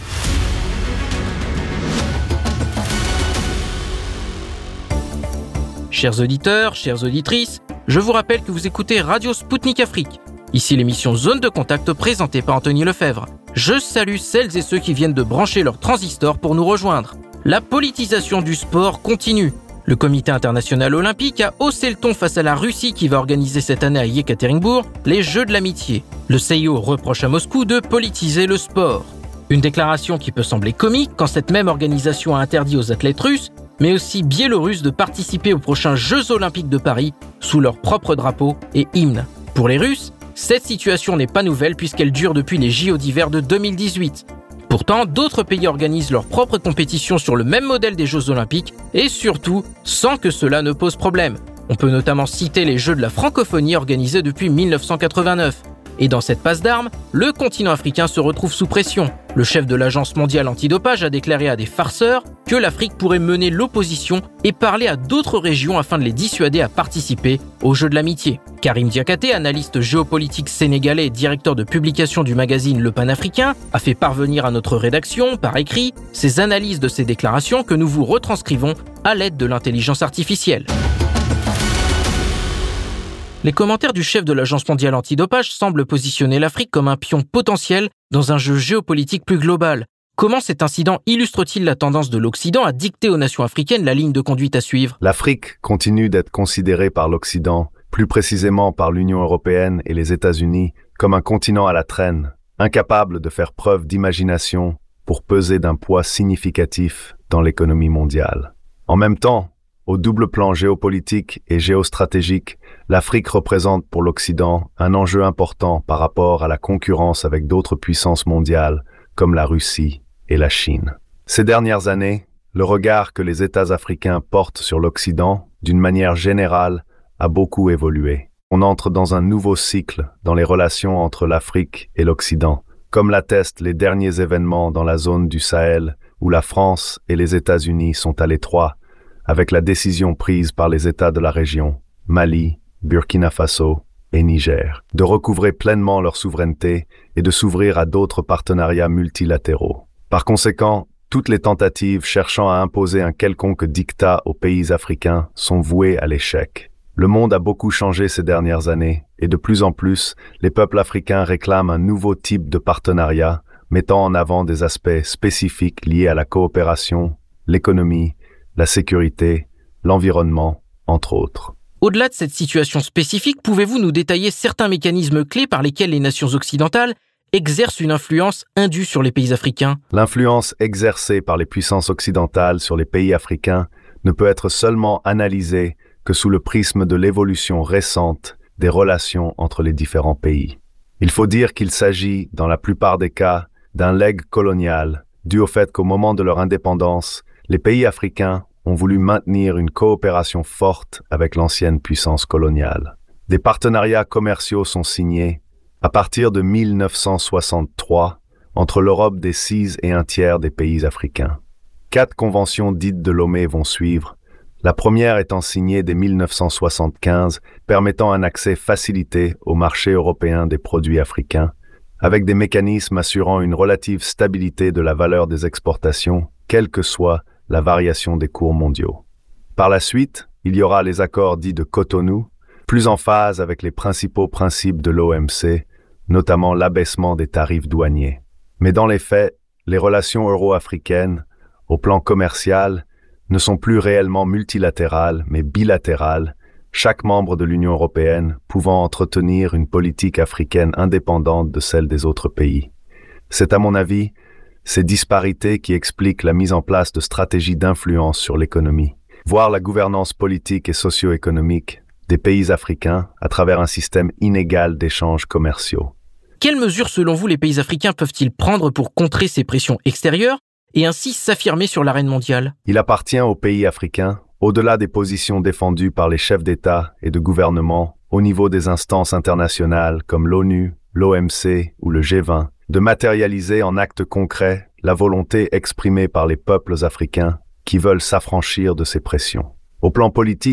Chers auditeurs, chères auditrices, je vous rappelle que vous écoutez Radio Spoutnik Afrique. Ici l'émission Zone de Contact présentée par Anthony Lefebvre. Je salue celles et ceux qui viennent de brancher leur transistor pour nous rejoindre. La politisation du sport continue. Le Comité international olympique a haussé le ton face à la Russie qui va organiser cette année à Yekaterinbourg les Jeux de l'amitié. Le CIO reproche à Moscou de politiser le sport. Une déclaration qui peut sembler comique quand cette même organisation a interdit aux athlètes russes, mais aussi biélorusses de participer aux prochains Jeux olympiques de Paris sous leur propre drapeau et hymne. Pour les Russes, cette situation n'est pas nouvelle puisqu'elle dure depuis les JO d'hiver de 2018. Pourtant, d'autres pays organisent leur propre compétition sur le même modèle des Jeux olympiques et surtout sans que cela ne pose problème. On peut notamment citer les Jeux de la francophonie organisés depuis 1989. Et dans cette passe d'armes, le continent africain se retrouve sous pression. Le chef de l'Agence mondiale antidopage a déclaré à des farceurs que l'Afrique pourrait mener l'opposition et parler à d'autres régions afin de les dissuader à participer aux Jeux de l'amitié. Karim Diakhaté, analyste géopolitique sénégalais et directeur de publication du magazine Le Panafricain, a fait parvenir à notre rédaction, par écrit, ses analyses de ces déclarations que nous vous retranscrivons à l'aide de l'intelligence artificielle. Les commentaires du chef de l'Agence mondiale antidopage semblent positionner l'Afrique comme un pion potentiel dans un jeu géopolitique plus global. Comment cet incident illustre-t-il la tendance de l'Occident à dicter aux nations africaines la ligne de conduite à suivre ? L'Afrique continue d'être considérée par l'Occident, plus précisément par l'Union européenne et les États-Unis, comme un continent à la traîne, incapable de faire preuve d'imagination pour peser d'un poids significatif dans l'économie mondiale. En même temps, au double plan géopolitique et géostratégique, l'Afrique représente pour l'Occident un enjeu important par rapport à la concurrence avec d'autres puissances mondiales comme la Russie et la Chine. Ces dernières années, le regard que les États africains portent sur l'Occident, d'une manière générale, a beaucoup évolué. On entre dans un nouveau cycle dans les relations entre l'Afrique et l'Occident, comme l'attestent les derniers événements dans la zone du Sahel où la France et les États-Unis sont à l'étroit, avec la décision prise par les États de la région, Mali, Burkina Faso et Niger, de recouvrer pleinement leur souveraineté et de s'ouvrir à d'autres partenariats multilatéraux. Par conséquent, toutes les tentatives cherchant à imposer un quelconque diktat aux pays africains sont vouées à l'échec. Le monde a beaucoup changé ces dernières années et de plus en plus, les peuples africains réclament un nouveau type de partenariat mettant en avant des aspects spécifiques liés à la coopération, l'économie, la sécurité, l'environnement, entre autres. Au-delà de cette situation spécifique, pouvez-vous nous détailler certains mécanismes clés par lesquels les nations occidentales exercent une influence indue sur les pays africains ? L'influence exercée par les puissances occidentales sur les pays africains ne peut être seulement analysée que sous le prisme de l'évolution récente des relations entre les différents pays. Il faut dire qu'il s'agit, dans la plupart des cas, d'un legs colonial, dû au fait qu'au moment de leur indépendance, les pays africains ont voulu maintenir une coopération forte avec l'ancienne puissance coloniale. Des partenariats commerciaux sont signés à partir de 1963 entre l'Europe des 6 et 1/3 des pays africains. 4 conventions dites de Lomé vont suivre, la première étant signée dès 1975, permettant un accès facilité au marché européen des produits africains, avec des mécanismes assurant une relative stabilité de la valeur des exportations, quelle que soit la variation des cours mondiaux. Par la suite, il y aura les accords dits de Cotonou, plus en phase avec les principaux principes de l'OMC, notamment l'abaissement des tarifs douaniers. Mais dans les faits, les relations euro-africaines, au plan commercial, ne sont plus réellement multilatérales, mais bilatérales, chaque membre de l'Union européenne pouvant entretenir une politique africaine indépendante de celle des autres pays. C'est à mon avis ces disparités qui expliquent la mise en place de stratégies d'influence sur l'économie, voire la gouvernance politique et socio-économique des pays africains à travers un système inégal d'échanges commerciaux. Quelles mesures, selon vous, les pays africains peuvent-ils prendre pour contrer ces pressions extérieures et ainsi s'affirmer sur l'arène mondiale ? Il appartient aux pays africains, au-delà des positions défendues par les chefs d'État et de gouvernement, au niveau des instances internationales comme l'ONU, l'OMC ou le G20, de matérialiser en actes concrets la volonté exprimée par les peuples africains qui veulent s'affranchir de ces pressions. Au plan politique,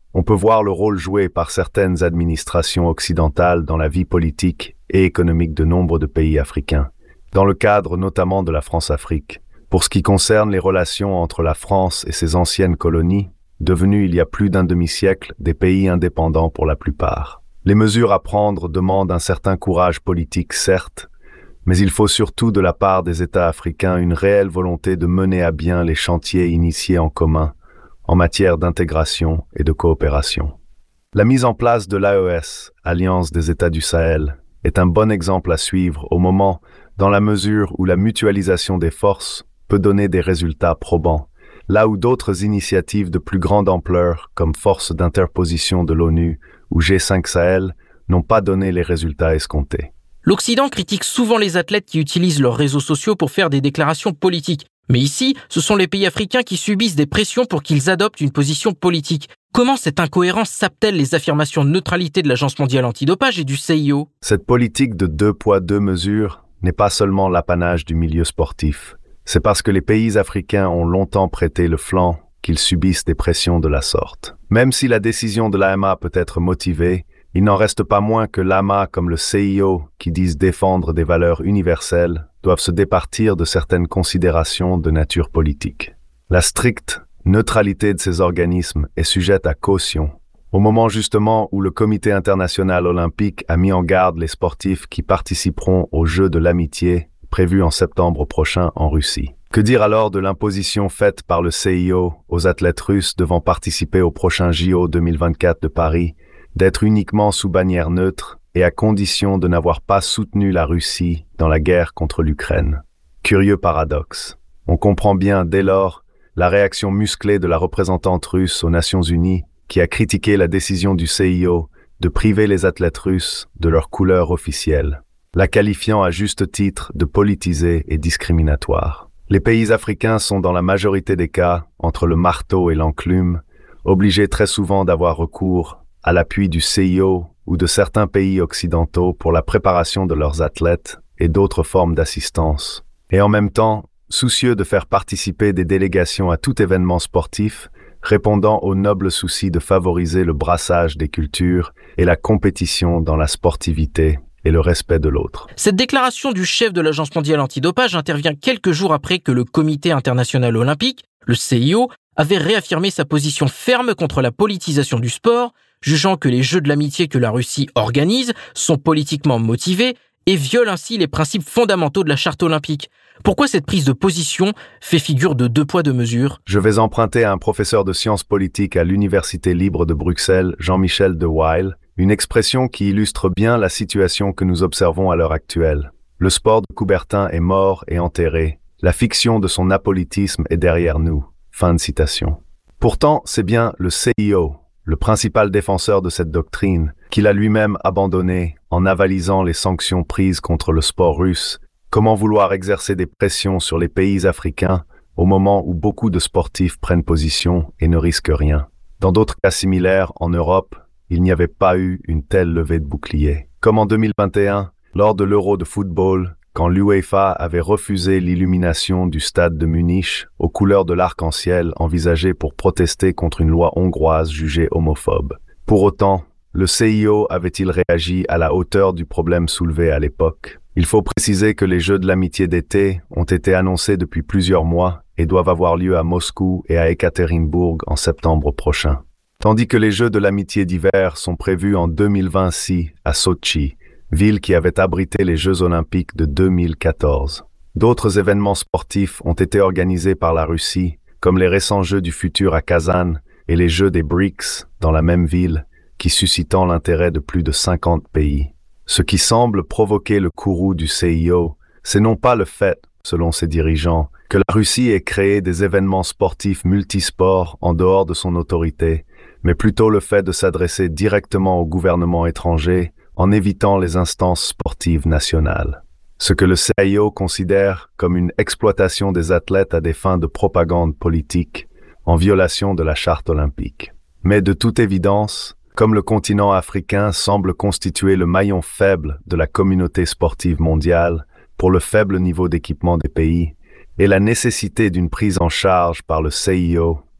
On peut voir le rôle joué par certaines administrations occidentales dans la vie politique et économique de nombre de pays africains, dans le cadre notamment de la France-Afrique. Pour ce qui concerne les relations entre la France et ses anciennes colonies, devenues il y a plus d'un demi-siècle des pays indépendants pour la plupart. Les mesures à prendre demandent un certain courage politique, certes, mais il faut surtout de la part des États africains une réelle volonté de mener à bien les chantiers initiés en commun en matière d'intégration et de coopération. La mise en place de l'AES, Alliance des États du Sahel, est un bon exemple à suivre au moment, dans la mesure où la mutualisation des forces peut donner des résultats probants, là où d'autres initiatives de plus grande ampleur, comme Force d'interposition de l'ONU ou G5 Sahel, n'ont pas donné les résultats escomptés. L'Occident critique souvent les athlètes qui utilisent leurs réseaux sociaux pour faire des déclarations politiques. Mais ici, ce sont les pays africains qui subissent des pressions pour qu'ils adoptent une position politique. Comment cette incohérence sape-t-elle les affirmations de neutralité de l'Agence mondiale antidopage et du CIO ? Cette politique de 2 poids 2 mesures n'est pas seulement l'apanage du milieu sportif. C'est parce que les pays africains ont longtemps prêté le flanc qu'ils subissent des pressions de la sorte. Même si la décision de l'AMA peut être motivée, il n'en reste pas moins que l'AMA comme le CIO, qui disent défendre des valeurs universelles, doivent se départir de certaines considérations de nature politique. La stricte neutralité de ces organismes est sujette à caution, au moment justement où le Comité international olympique a mis en garde les sportifs qui participeront aux Jeux de l'amitié prévus en septembre prochain en Russie. Que dire alors de l'imposition faite par le CIO aux athlètes russes devant participer au prochain JO 2024 de Paris, d'être uniquement sous bannière neutre et à condition de n'avoir pas soutenu la Russie dans la guerre contre l'Ukraine. Curieux paradoxe. On comprend bien dès lors la réaction musclée de la représentante russe aux Nations Unies qui a critiqué la décision du CIO de priver les athlètes russes de leur couleur officielle, la qualifiant à juste titre de politisée et discriminatoire. Les pays africains sont dans la majorité des cas, entre le marteau et l'enclume, obligés très souvent d'avoir recours à l'appui du CIO ou de certains pays occidentaux pour la préparation de leurs athlètes et d'autres formes d'assistance. Et en même temps, soucieux de faire participer des délégations à tout événement sportif, répondant au noble souci de favoriser le brassage des cultures et la compétition dans la sportivité et le respect de l'autre. Cette déclaration du chef de l'Agence mondiale antidopage intervient quelques jours après que le Comité international olympique, le CIO, avait réaffirmé sa position ferme contre la politisation du sport, jugeant que les Jeux de l'amitié que la Russie organise sont politiquement motivés et violent ainsi les principes fondamentaux de la charte olympique. Pourquoi cette prise de position fait figure de 2 poids 2 mesures ? Je vais emprunter à un professeur de sciences politiques à l'Université libre de Bruxelles, Jean-Michel de Wael, une expression qui illustre bien la situation que nous observons à l'heure actuelle. Le sport de Coubertin est mort et enterré. La fiction de son apolitisme est derrière nous. Fin de citation. Pourtant, c'est bien le CIO, le principal défenseur de cette doctrine, qu'il a lui-même abandonné en avalisant les sanctions prises contre le sport russe. Comment vouloir exercer des pressions sur les pays africains au moment où beaucoup de sportifs prennent position et ne risquent rien? Dans d'autres cas similaires, en Europe, il n'y avait pas eu une telle levée de bouclier. Comme en 2021, lors de l'Euro de football, quand l'UEFA avait refusé l'illumination du stade de Munich aux couleurs de l'arc-en-ciel envisagée pour protester contre une loi hongroise jugée homophobe. Pour autant, le CIO avait-il réagi à la hauteur du problème soulevé à l'époque? Il faut préciser que les Jeux de l'amitié d'été ont été annoncés depuis plusieurs mois et doivent avoir lieu à Moscou et à Ekaterinbourg en septembre prochain. Tandis que les Jeux de l'amitié d'hiver sont prévus en 2026 à Sotchi, ville qui avait abrité les Jeux olympiques de 2014. D'autres événements sportifs ont été organisés par la Russie, comme les récents Jeux du futur à Kazan et les Jeux des BRICS dans la même ville, qui suscitant l'intérêt de plus de 50 pays. Ce qui semble provoquer le courroux du CIO, c'est non pas le fait, selon ses dirigeants, que la Russie ait créé des événements sportifs multisports en dehors de son autorité, mais plutôt le fait de s'adresser directement au gouvernement étranger en évitant les instances sportives nationales. Ce que le CIO considère comme une exploitation des athlètes à des fins de propagande politique, en violation de la charte olympique. Mais de toute évidence, comme le continent africain semble constituer le maillon faible de la communauté sportive mondiale pour le faible niveau d'équipement des pays, et la nécessité d'une prise en charge par le CIO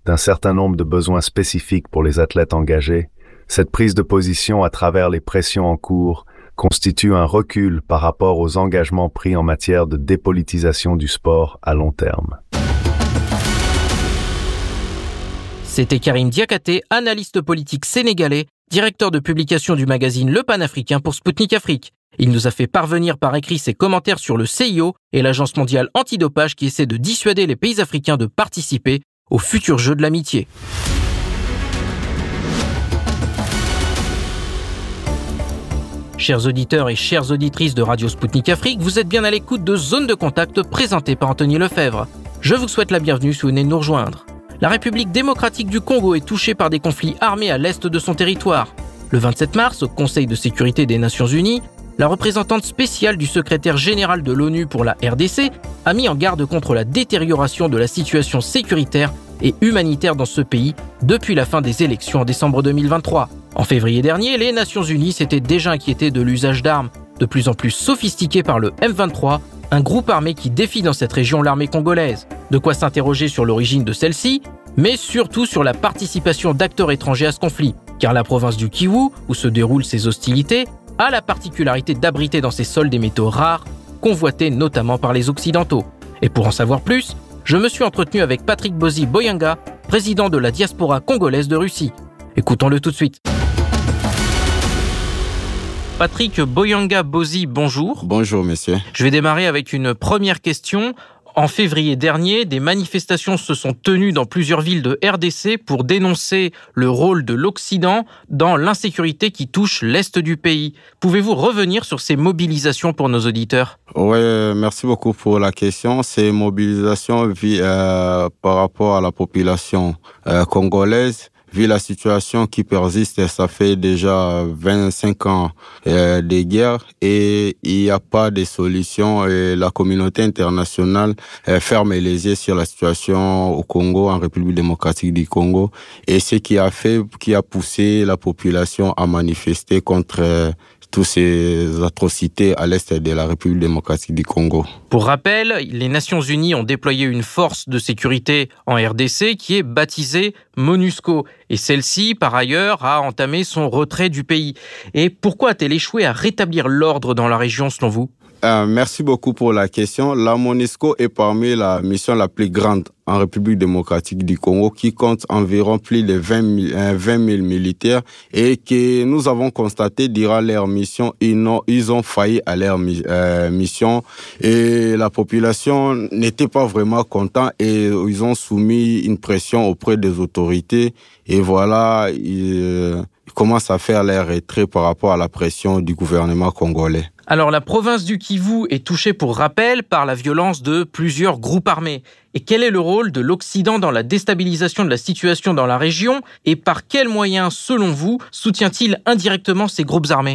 d'un certain nombre de besoins spécifiques pour les athlètes engagés, cette prise de position à travers les pressions en cours constitue un recul par rapport aux engagements pris en matière de dépolitisation du sport à long terme. C'était Karim Diakhaté, analyste politique sénégalais, directeur de publication du magazine Le Panafricain pour Spoutnik Afrique. Il nous a fait parvenir par écrit ses commentaires sur le CIO et l'Agence mondiale antidopage qui essaie de dissuader les pays africains de participer aux futurs Jeux de l'amitié. Chers auditeurs et chères auditrices de Radio Spoutnik Afrique, vous êtes bien à l'écoute de Zone de Contact présentée par Anthony Lefebvre. Je vous souhaite la bienvenue si vous venez de nous rejoindre. La République démocratique du Congo est touchée par des conflits armés à l'est de son territoire. Le 27 mars, au Conseil de sécurité des Nations Unies, la représentante spéciale du secrétaire général de l'ONU pour la RDC a mis en garde contre la détérioration de la situation sécuritaire et humanitaire dans ce pays depuis la fin des élections en décembre 2023. En février dernier, les Nations Unies s'étaient déjà inquiétées de l'usage d'armes de plus en plus sophistiquées par le M23, un groupe armé qui défie dans cette région l'armée congolaise. De quoi s'interroger sur l'origine de celle-ci, mais surtout sur la participation d'acteurs étrangers à ce conflit, car la province du Kivu, où se déroulent ces hostilités, a la particularité d'abriter dans ses sols des métaux rares, convoités notamment par les Occidentaux. Et pour en savoir plus, je me suis entretenu avec Patrick Bozi Boyanga, président de la diaspora congolaise de Russie. Écoutons-le tout de suite. Patrick Boyanga Bozi, bonjour. Bonjour, monsieur. Je vais démarrer avec une première question. En février dernier, des manifestations se sont tenues dans plusieurs villes de RDC pour dénoncer le rôle de l'Occident dans l'insécurité qui touche l'Est du pays. Pouvez-vous revenir sur ces mobilisations pour nos auditeurs ? Oui, merci beaucoup pour la question. Ces mobilisations par rapport à la population congolaise, vu la situation qui persiste, ça fait déjà 25 ans de guerre et il n'y a pas de solution. Et la communauté internationale ferme les yeux sur la situation au Congo, en République démocratique du Congo. Et ce qui a poussé la population à manifester contre toutes ces atrocités à l'est de la République démocratique du Congo. Pour rappel, les Nations Unies ont déployé une force de sécurité en RDC qui est baptisée MONUSCO. Et celle-ci, par ailleurs, a entamé son retrait du pays. Et pourquoi a-t-elle échoué à rétablir l'ordre dans la région, selon vous ? Merci beaucoup pour la question. La MONUSCO est parmi la mission la plus grande en République démocratique du Congo qui compte environ plus de 20 000 militaires et que nous avons constaté durant leur mission, ils ont failli à leur mission et la population n'était pas vraiment contente et ils ont soumis une pression auprès des autorités et voilà, ils commencent à faire leur retrait par rapport à la pression du gouvernement congolais. Alors, la province du Kivu est touchée, pour rappel, par la violence de plusieurs groupes armés. Et quel est le rôle de l'Occident dans la déstabilisation de la situation dans la région ? Et par quels moyens, selon vous, soutient-il indirectement ces groupes armés ?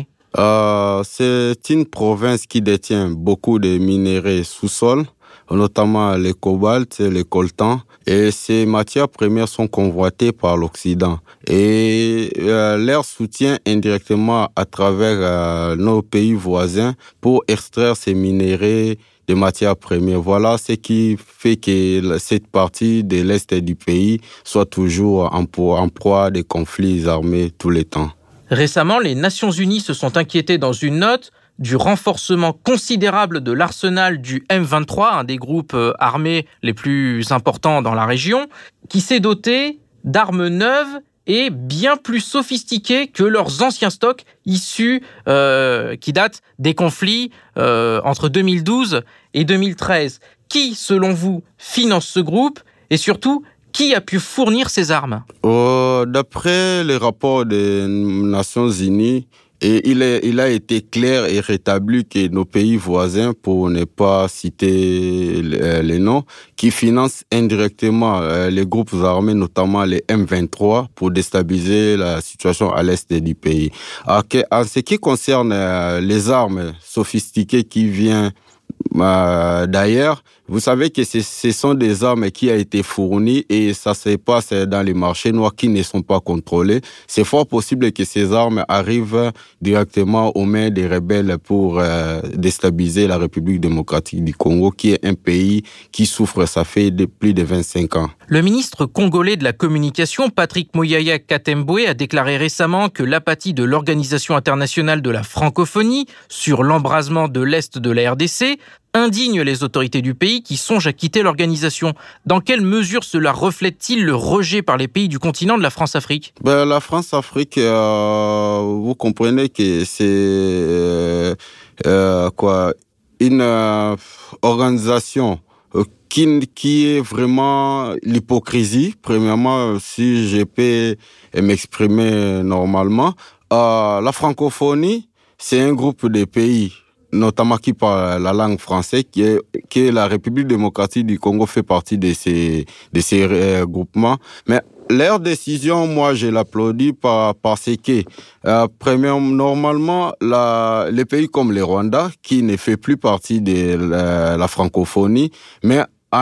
C'est une province qui détient beaucoup de minerais sous-sol, notamment le cobalt et le coltan. Et ces matières premières sont convoitées par l'Occident. Et leur soutien indirectement à travers nos pays voisins pour extraire ces minéraux de matières premières. Voilà ce qui fait que cette partie de l'Est du pays soit toujours en proie des conflits armés tout le temps. Récemment, les Nations Unies se sont inquiétées dans une note du renforcement considérable de l'arsenal du M23, un des groupes armés les plus importants dans la région, qui s'est doté d'armes neuves et bien plus sophistiquées que leurs anciens stocks issus, qui datent des conflits entre 2012 et 2013. Qui, selon vous, finance ce groupe et surtout, qui a pu fournir ces armes ? D'après les rapports des Nations Unies, et il a été clair et rétabli que nos pays voisins, pour ne pas citer les noms, qui financent indirectement les groupes armés, notamment les M23, pour déstabiliser la situation à l'est du pays. En ce qui concerne les armes sophistiquées qui viennent D'ailleurs, vous savez que ce sont des armes qui ont été fournies et ça se passe dans les marchés noirs qui ne sont pas contrôlés. C'est fort possible que ces armes arrivent directement aux mains des rebelles pour déstabiliser la République démocratique du Congo, qui est un pays qui souffre, ça fait plus de 25 ans. Le ministre congolais de la communication, Patrick Muyaya Katembwe, a déclaré récemment que l'apathie de l'Organisation internationale de la francophonie sur l'embrasement de l'Est de la RDC indigne les autorités du pays qui songent à quitter l'organisation. Dans quelle mesure cela reflète-t-il le rejet par les pays du continent de la France-Afrique ? La France-Afrique, vous comprenez que c'est une organisation qui est vraiment l'hypocrisie. Premièrement, si je peux m'exprimer normalement, la francophonie, c'est un groupe de pays, notamment qui parlent la langue française, qui est la République démocratique du Congo fait partie de ces groupements. Mais leur décision, moi, je l'applaudis parce que, premièrement, normalement, les pays comme le Rwanda, qui ne fait plus partie de la francophonie, mais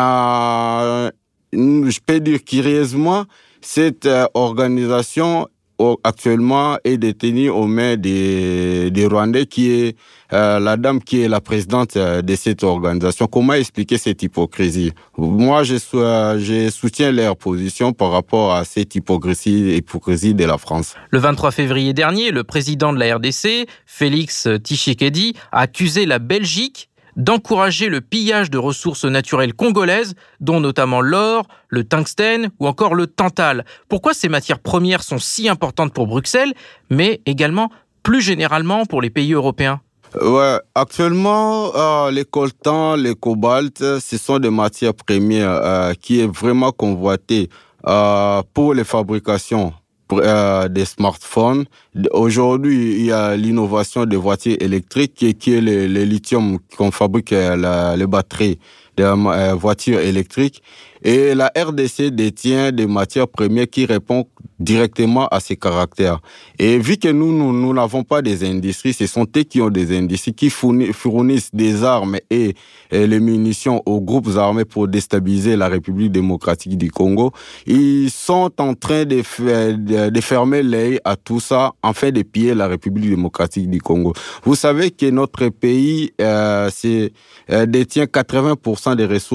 je peux dire curieusement, cette organisation actuellement est détenue aux mains des Rwandais, qui est la dame qui est la présidente de cette organisation. Comment expliquer cette hypocrisie ? Moi, je soutiens leur position par rapport à cette hypocrisie de la France. Le 23 février dernier, le président de la RDC, Félix Tshisekedi, a accusé la Belgique d'encourager le pillage de ressources naturelles congolaises, dont notamment l'or, le tungstène ou encore le tantal. Pourquoi ces matières premières sont si importantes pour Bruxelles, mais également plus généralement pour les pays européens ? Ouais, actuellement, les coltans, les cobaltes, ce sont des matières premières qui est vraiment convoitées pour les fabrications des smartphones. Aujourd'hui, il y a l'innovation des voitures électriques qui est le lithium qu'on fabrique les batteries des voitures électriques. Et la RDC détient des matières premières qui répondent directement à ces caractères. Et vu que nous n'avons pas des industries, ce sont eux qui ont des industries qui fournissent des armes et les munitions aux groupes armés pour déstabiliser la République démocratique du Congo. Ils sont en train de fermer l'œil à tout ça, afin de piller la République démocratique du Congo. Vous savez que notre pays détient 80%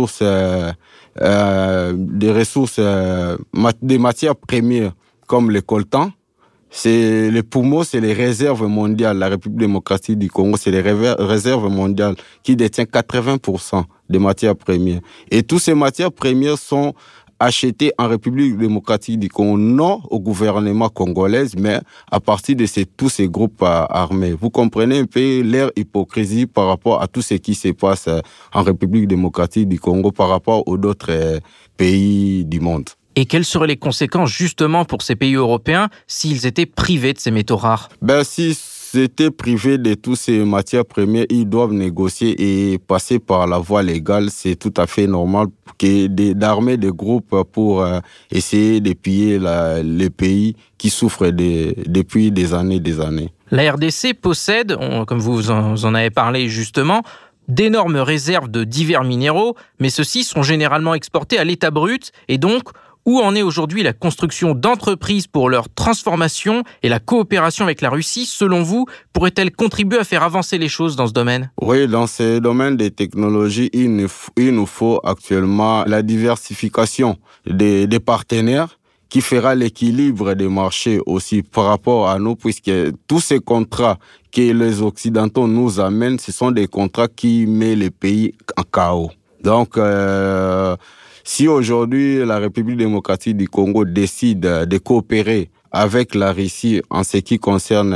des matières premières comme le coltan. C'est les poumons, c'est les réserves mondiales. La République démocratique du Congo, c'est les réserves mondiales qui détiennent 80% des matières premières. Et toutes ces matières premières sont achetées en République démocratique du Congo, non au gouvernement congolais, mais à partir de tous ces groupes armés. Vous comprenez un peu leur hypocrisie par rapport à tout ce qui se passe en République démocratique du Congo par rapport aux autres pays du monde. Et quelles seraient les conséquences justement pour ces pays européens s'ils étaient privés de ces métaux rares ? S'ils étaient privés de toutes ces matières premières, ils doivent négocier et passer par la voie légale. C'est tout à fait normal d'armer des groupes pour essayer de piller les pays qui souffrent depuis des années. La RDC possède, comme vous en avez parlé justement, d'énormes réserves de divers minéraux, mais ceux-ci sont généralement exportés à l'état brut et donc où en est aujourd'hui la construction d'entreprises pour leur transformation et la coopération avec la Russie, selon vous, pourrait-elle contribuer à faire avancer les choses dans ce domaine ? Oui, dans ce domaine des technologies, il nous faut actuellement la diversification des partenaires qui fera l'équilibre des marchés aussi par rapport à nous, puisque tous ces contrats que les Occidentaux nous amènent, ce sont des contrats qui mettent les pays en chaos. Donc, si aujourd'hui la République démocratique du Congo décide de coopérer avec la Russie en ce qui concerne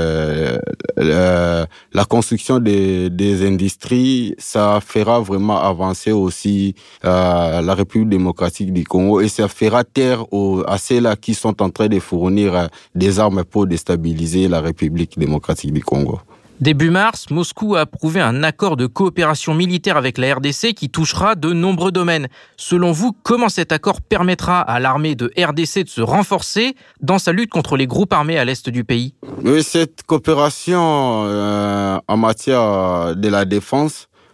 la construction des industries, ça fera vraiment avancer aussi la République démocratique du Congo et ça fera taire à ceux-là qui sont en train de fournir des armes pour déstabiliser la République démocratique du Congo. Début mars, Moscou a approuvé un accord de coopération militaire avec la RDC qui touchera de nombreux domaines. Selon vous, comment cet accord permettra à l'armée de RDC de se renforcer dans sa lutte contre les groupes armés à l'est du pays ? Oui, cette coopération en matière de la défense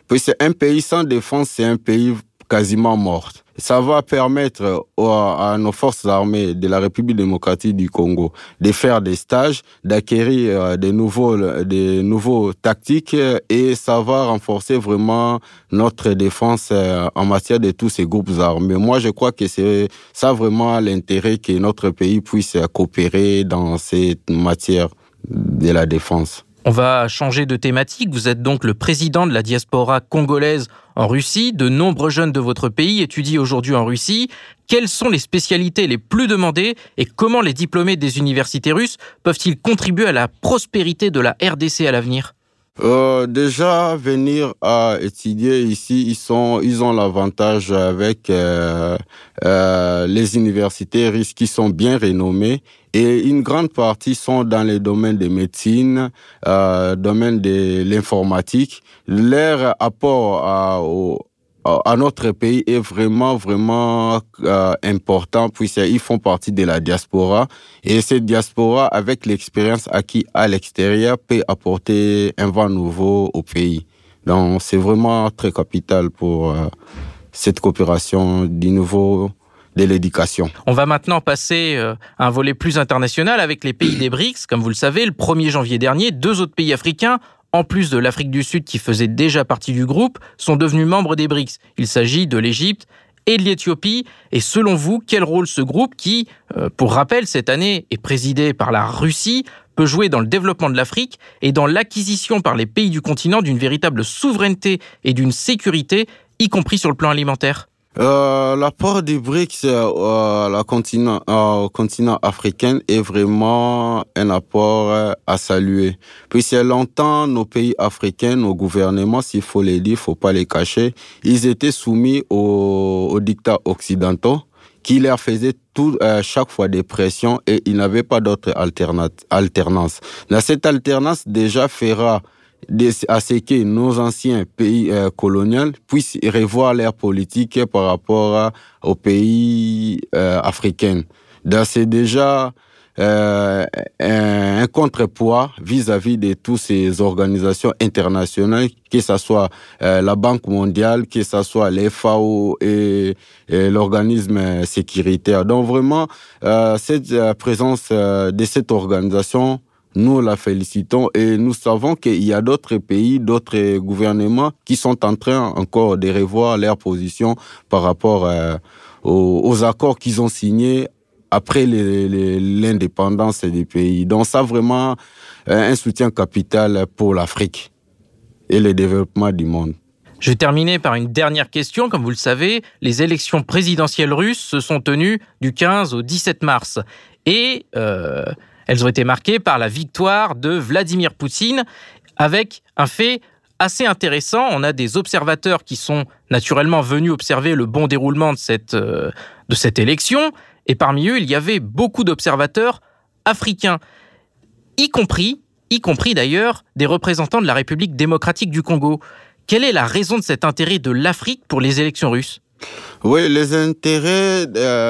Puis c'est un pays sans défense, c'est un pays quasiment mort. Ça va permettre à nos forces armées de la République démocratique du Congo de faire des stages, d'acquérir des nouveaux tactiques et ça va renforcer vraiment notre défense en matière de tous ces groupes armés. Moi, je crois que c'est ça vraiment l'intérêt que notre pays puisse coopérer dans cette matière de la défense. On va changer de thématique. Vous êtes donc le président de la diaspora congolaise en Russie. De nombreux jeunes de votre pays étudient aujourd'hui en Russie. Quelles sont les spécialités les plus demandées et comment les diplômés des universités russes peuvent-ils contribuer à la prospérité de la RDC à l'avenir ? Déjà, venir à étudier ici, ils ont l'avantage avec les universités russes qui sont bien renommées et une grande partie sont dans les domaines de médecine, domaine de l'informatique. Leur apport à notre pays est vraiment important puisqu'ils font partie de la diaspora et cette diaspora avec l'expérience acquise à l'extérieur peut apporter un vent nouveau au pays. Donc c'est vraiment très capital pour cette coopération du nouveau de l'éducation. On va maintenant passer à un volet plus international avec les pays des BRICS. Comme vous le savez, le 1er janvier dernier, 2 autres pays africains, en plus de l'Afrique du Sud qui faisait déjà partie du groupe, sont devenus membres des BRICS. Il s'agit de l'Égypte et de l'Éthiopie. Et selon vous, quel rôle ce groupe qui, pour rappel, cette année est présidé par la Russie, peut jouer dans le développement de l'Afrique et dans l'acquisition par les pays du continent d'une véritable souveraineté et d'une sécurité, y compris sur le plan alimentaire ? L'apport des BRICS au continent africain est vraiment un apport à saluer. Puisque longtemps, nos pays africains, nos gouvernements, s'il faut les dire, faut pas les cacher, ils étaient soumis aux dictats occidentaux qui leur faisaient chaque fois des pressions et ils n'avaient pas d'autre alternance. Dans cette alternance, déjà fera à ce que nos anciens pays coloniaux puissent revoir leur politique par rapport aux pays africains. Donc c'est déjà un contrepoids vis-à-vis de toutes ces organisations internationales, que ce soit la Banque mondiale, que ce soit les FAO et l'organisme sécuritaire. Donc vraiment, cette présence de cette organisation, nous la félicitons et nous savons qu'il y a d'autres pays, d'autres gouvernements qui sont en train encore de revoir leur position par rapport aux accords qu'ils ont signés après l'indépendance des pays. Donc ça vraiment un soutien capital pour l'Afrique et le développement du monde. Je vais terminer par une dernière question. Comme vous le savez, les élections présidentielles russes se sont tenues du 15 au 17 mars. Et elles ont été marquées par la victoire de Vladimir Poutine avec un fait assez intéressant. On a des observateurs qui sont naturellement venus observer le bon déroulement de cette élection. Et parmi eux, il y avait beaucoup d'observateurs africains, y compris d'ailleurs des représentants de la République démocratique du Congo. Quelle est la raison de cet intérêt de l'Afrique pour les élections russes ? Oui, les intérêts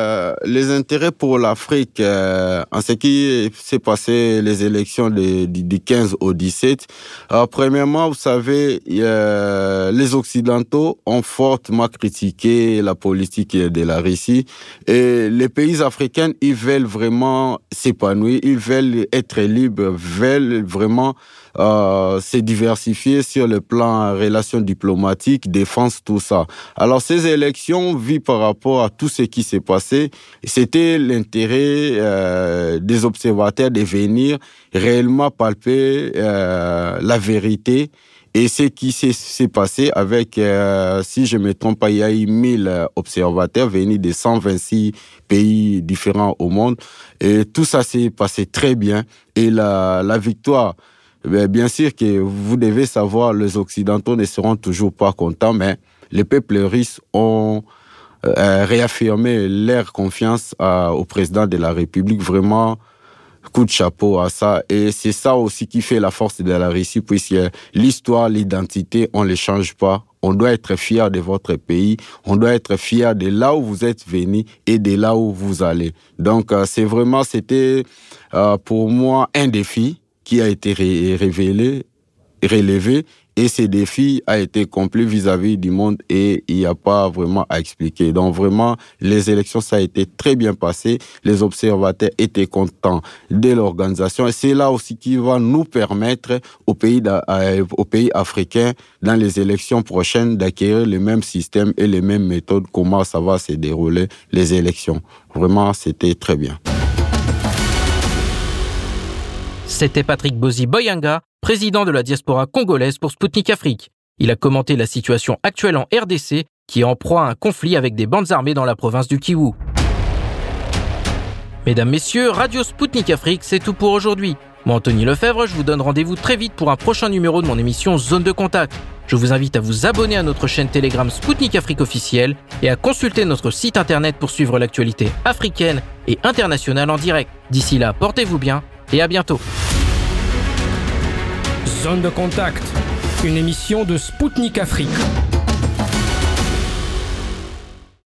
pour l'Afrique, en ce qui s'est passé les élections du 15 au 17. Premièrement, vous savez, les Occidentaux ont fortement critiqué la politique de la Russie et les pays africains, ils veulent vraiment s'épanouir, ils veulent être libres, veulent vraiment se diversifier sur le plan relations diplomatiques, défense, tout ça. Alors ces élections, vues par rapport à tout ce qui s'est passé, c'était l'intérêt des observateurs de venir réellement palper la vérité. Et ce qui s'est passé avec, si je ne me trompe pas, il y a eu 1000 observateurs venus de 126 pays différents au monde. Et tout ça s'est passé très bien. Et la victoire, bien sûr que vous devez savoir, les Occidentaux ne seront toujours pas contents, mais les peuples russes ont réaffirmé leur confiance au président de la République. Vraiment, coup de chapeau à ça. Et c'est ça aussi qui fait la force de la Russie, puisque l'histoire, l'identité, on ne les change pas. On doit être fier de votre pays, on doit être fier de là où vous êtes venu et de là où vous allez. Donc, c'était pour moi un défi qui a été relevé et ces défis a été complet vis-à-vis du monde et il n'y a pas vraiment à expliquer. Donc vraiment, les élections, ça a été très bien passé. Les observateurs étaient contents de l'organisation et c'est là aussi qui va nous permettre aux pays africains dans les élections prochaines d'acquérir les mêmes systèmes et les mêmes méthodes, comment ça va se dérouler les élections. Vraiment, c'était très bien. C'était Patrick Bozy Boyanga, président de la diaspora congolaise pour Spoutnik Afrique. Il a commenté la situation actuelle en RDC, qui est en proie à un conflit avec des bandes armées dans la province du Kivu. Mesdames, Messieurs, Radio Spoutnik Afrique, c'est tout pour aujourd'hui. Moi, Anthony Lefebvre, je vous donne rendez-vous très vite pour un prochain numéro de mon émission Zone de Contact. Je vous invite à vous abonner à notre chaîne Telegram Spoutnik Afrique officielle et à consulter notre site internet pour suivre l'actualité africaine et internationale en direct. D'ici là, portez-vous bien et à bientôt. Zone de Contact, une émission de Spoutnik Afrique.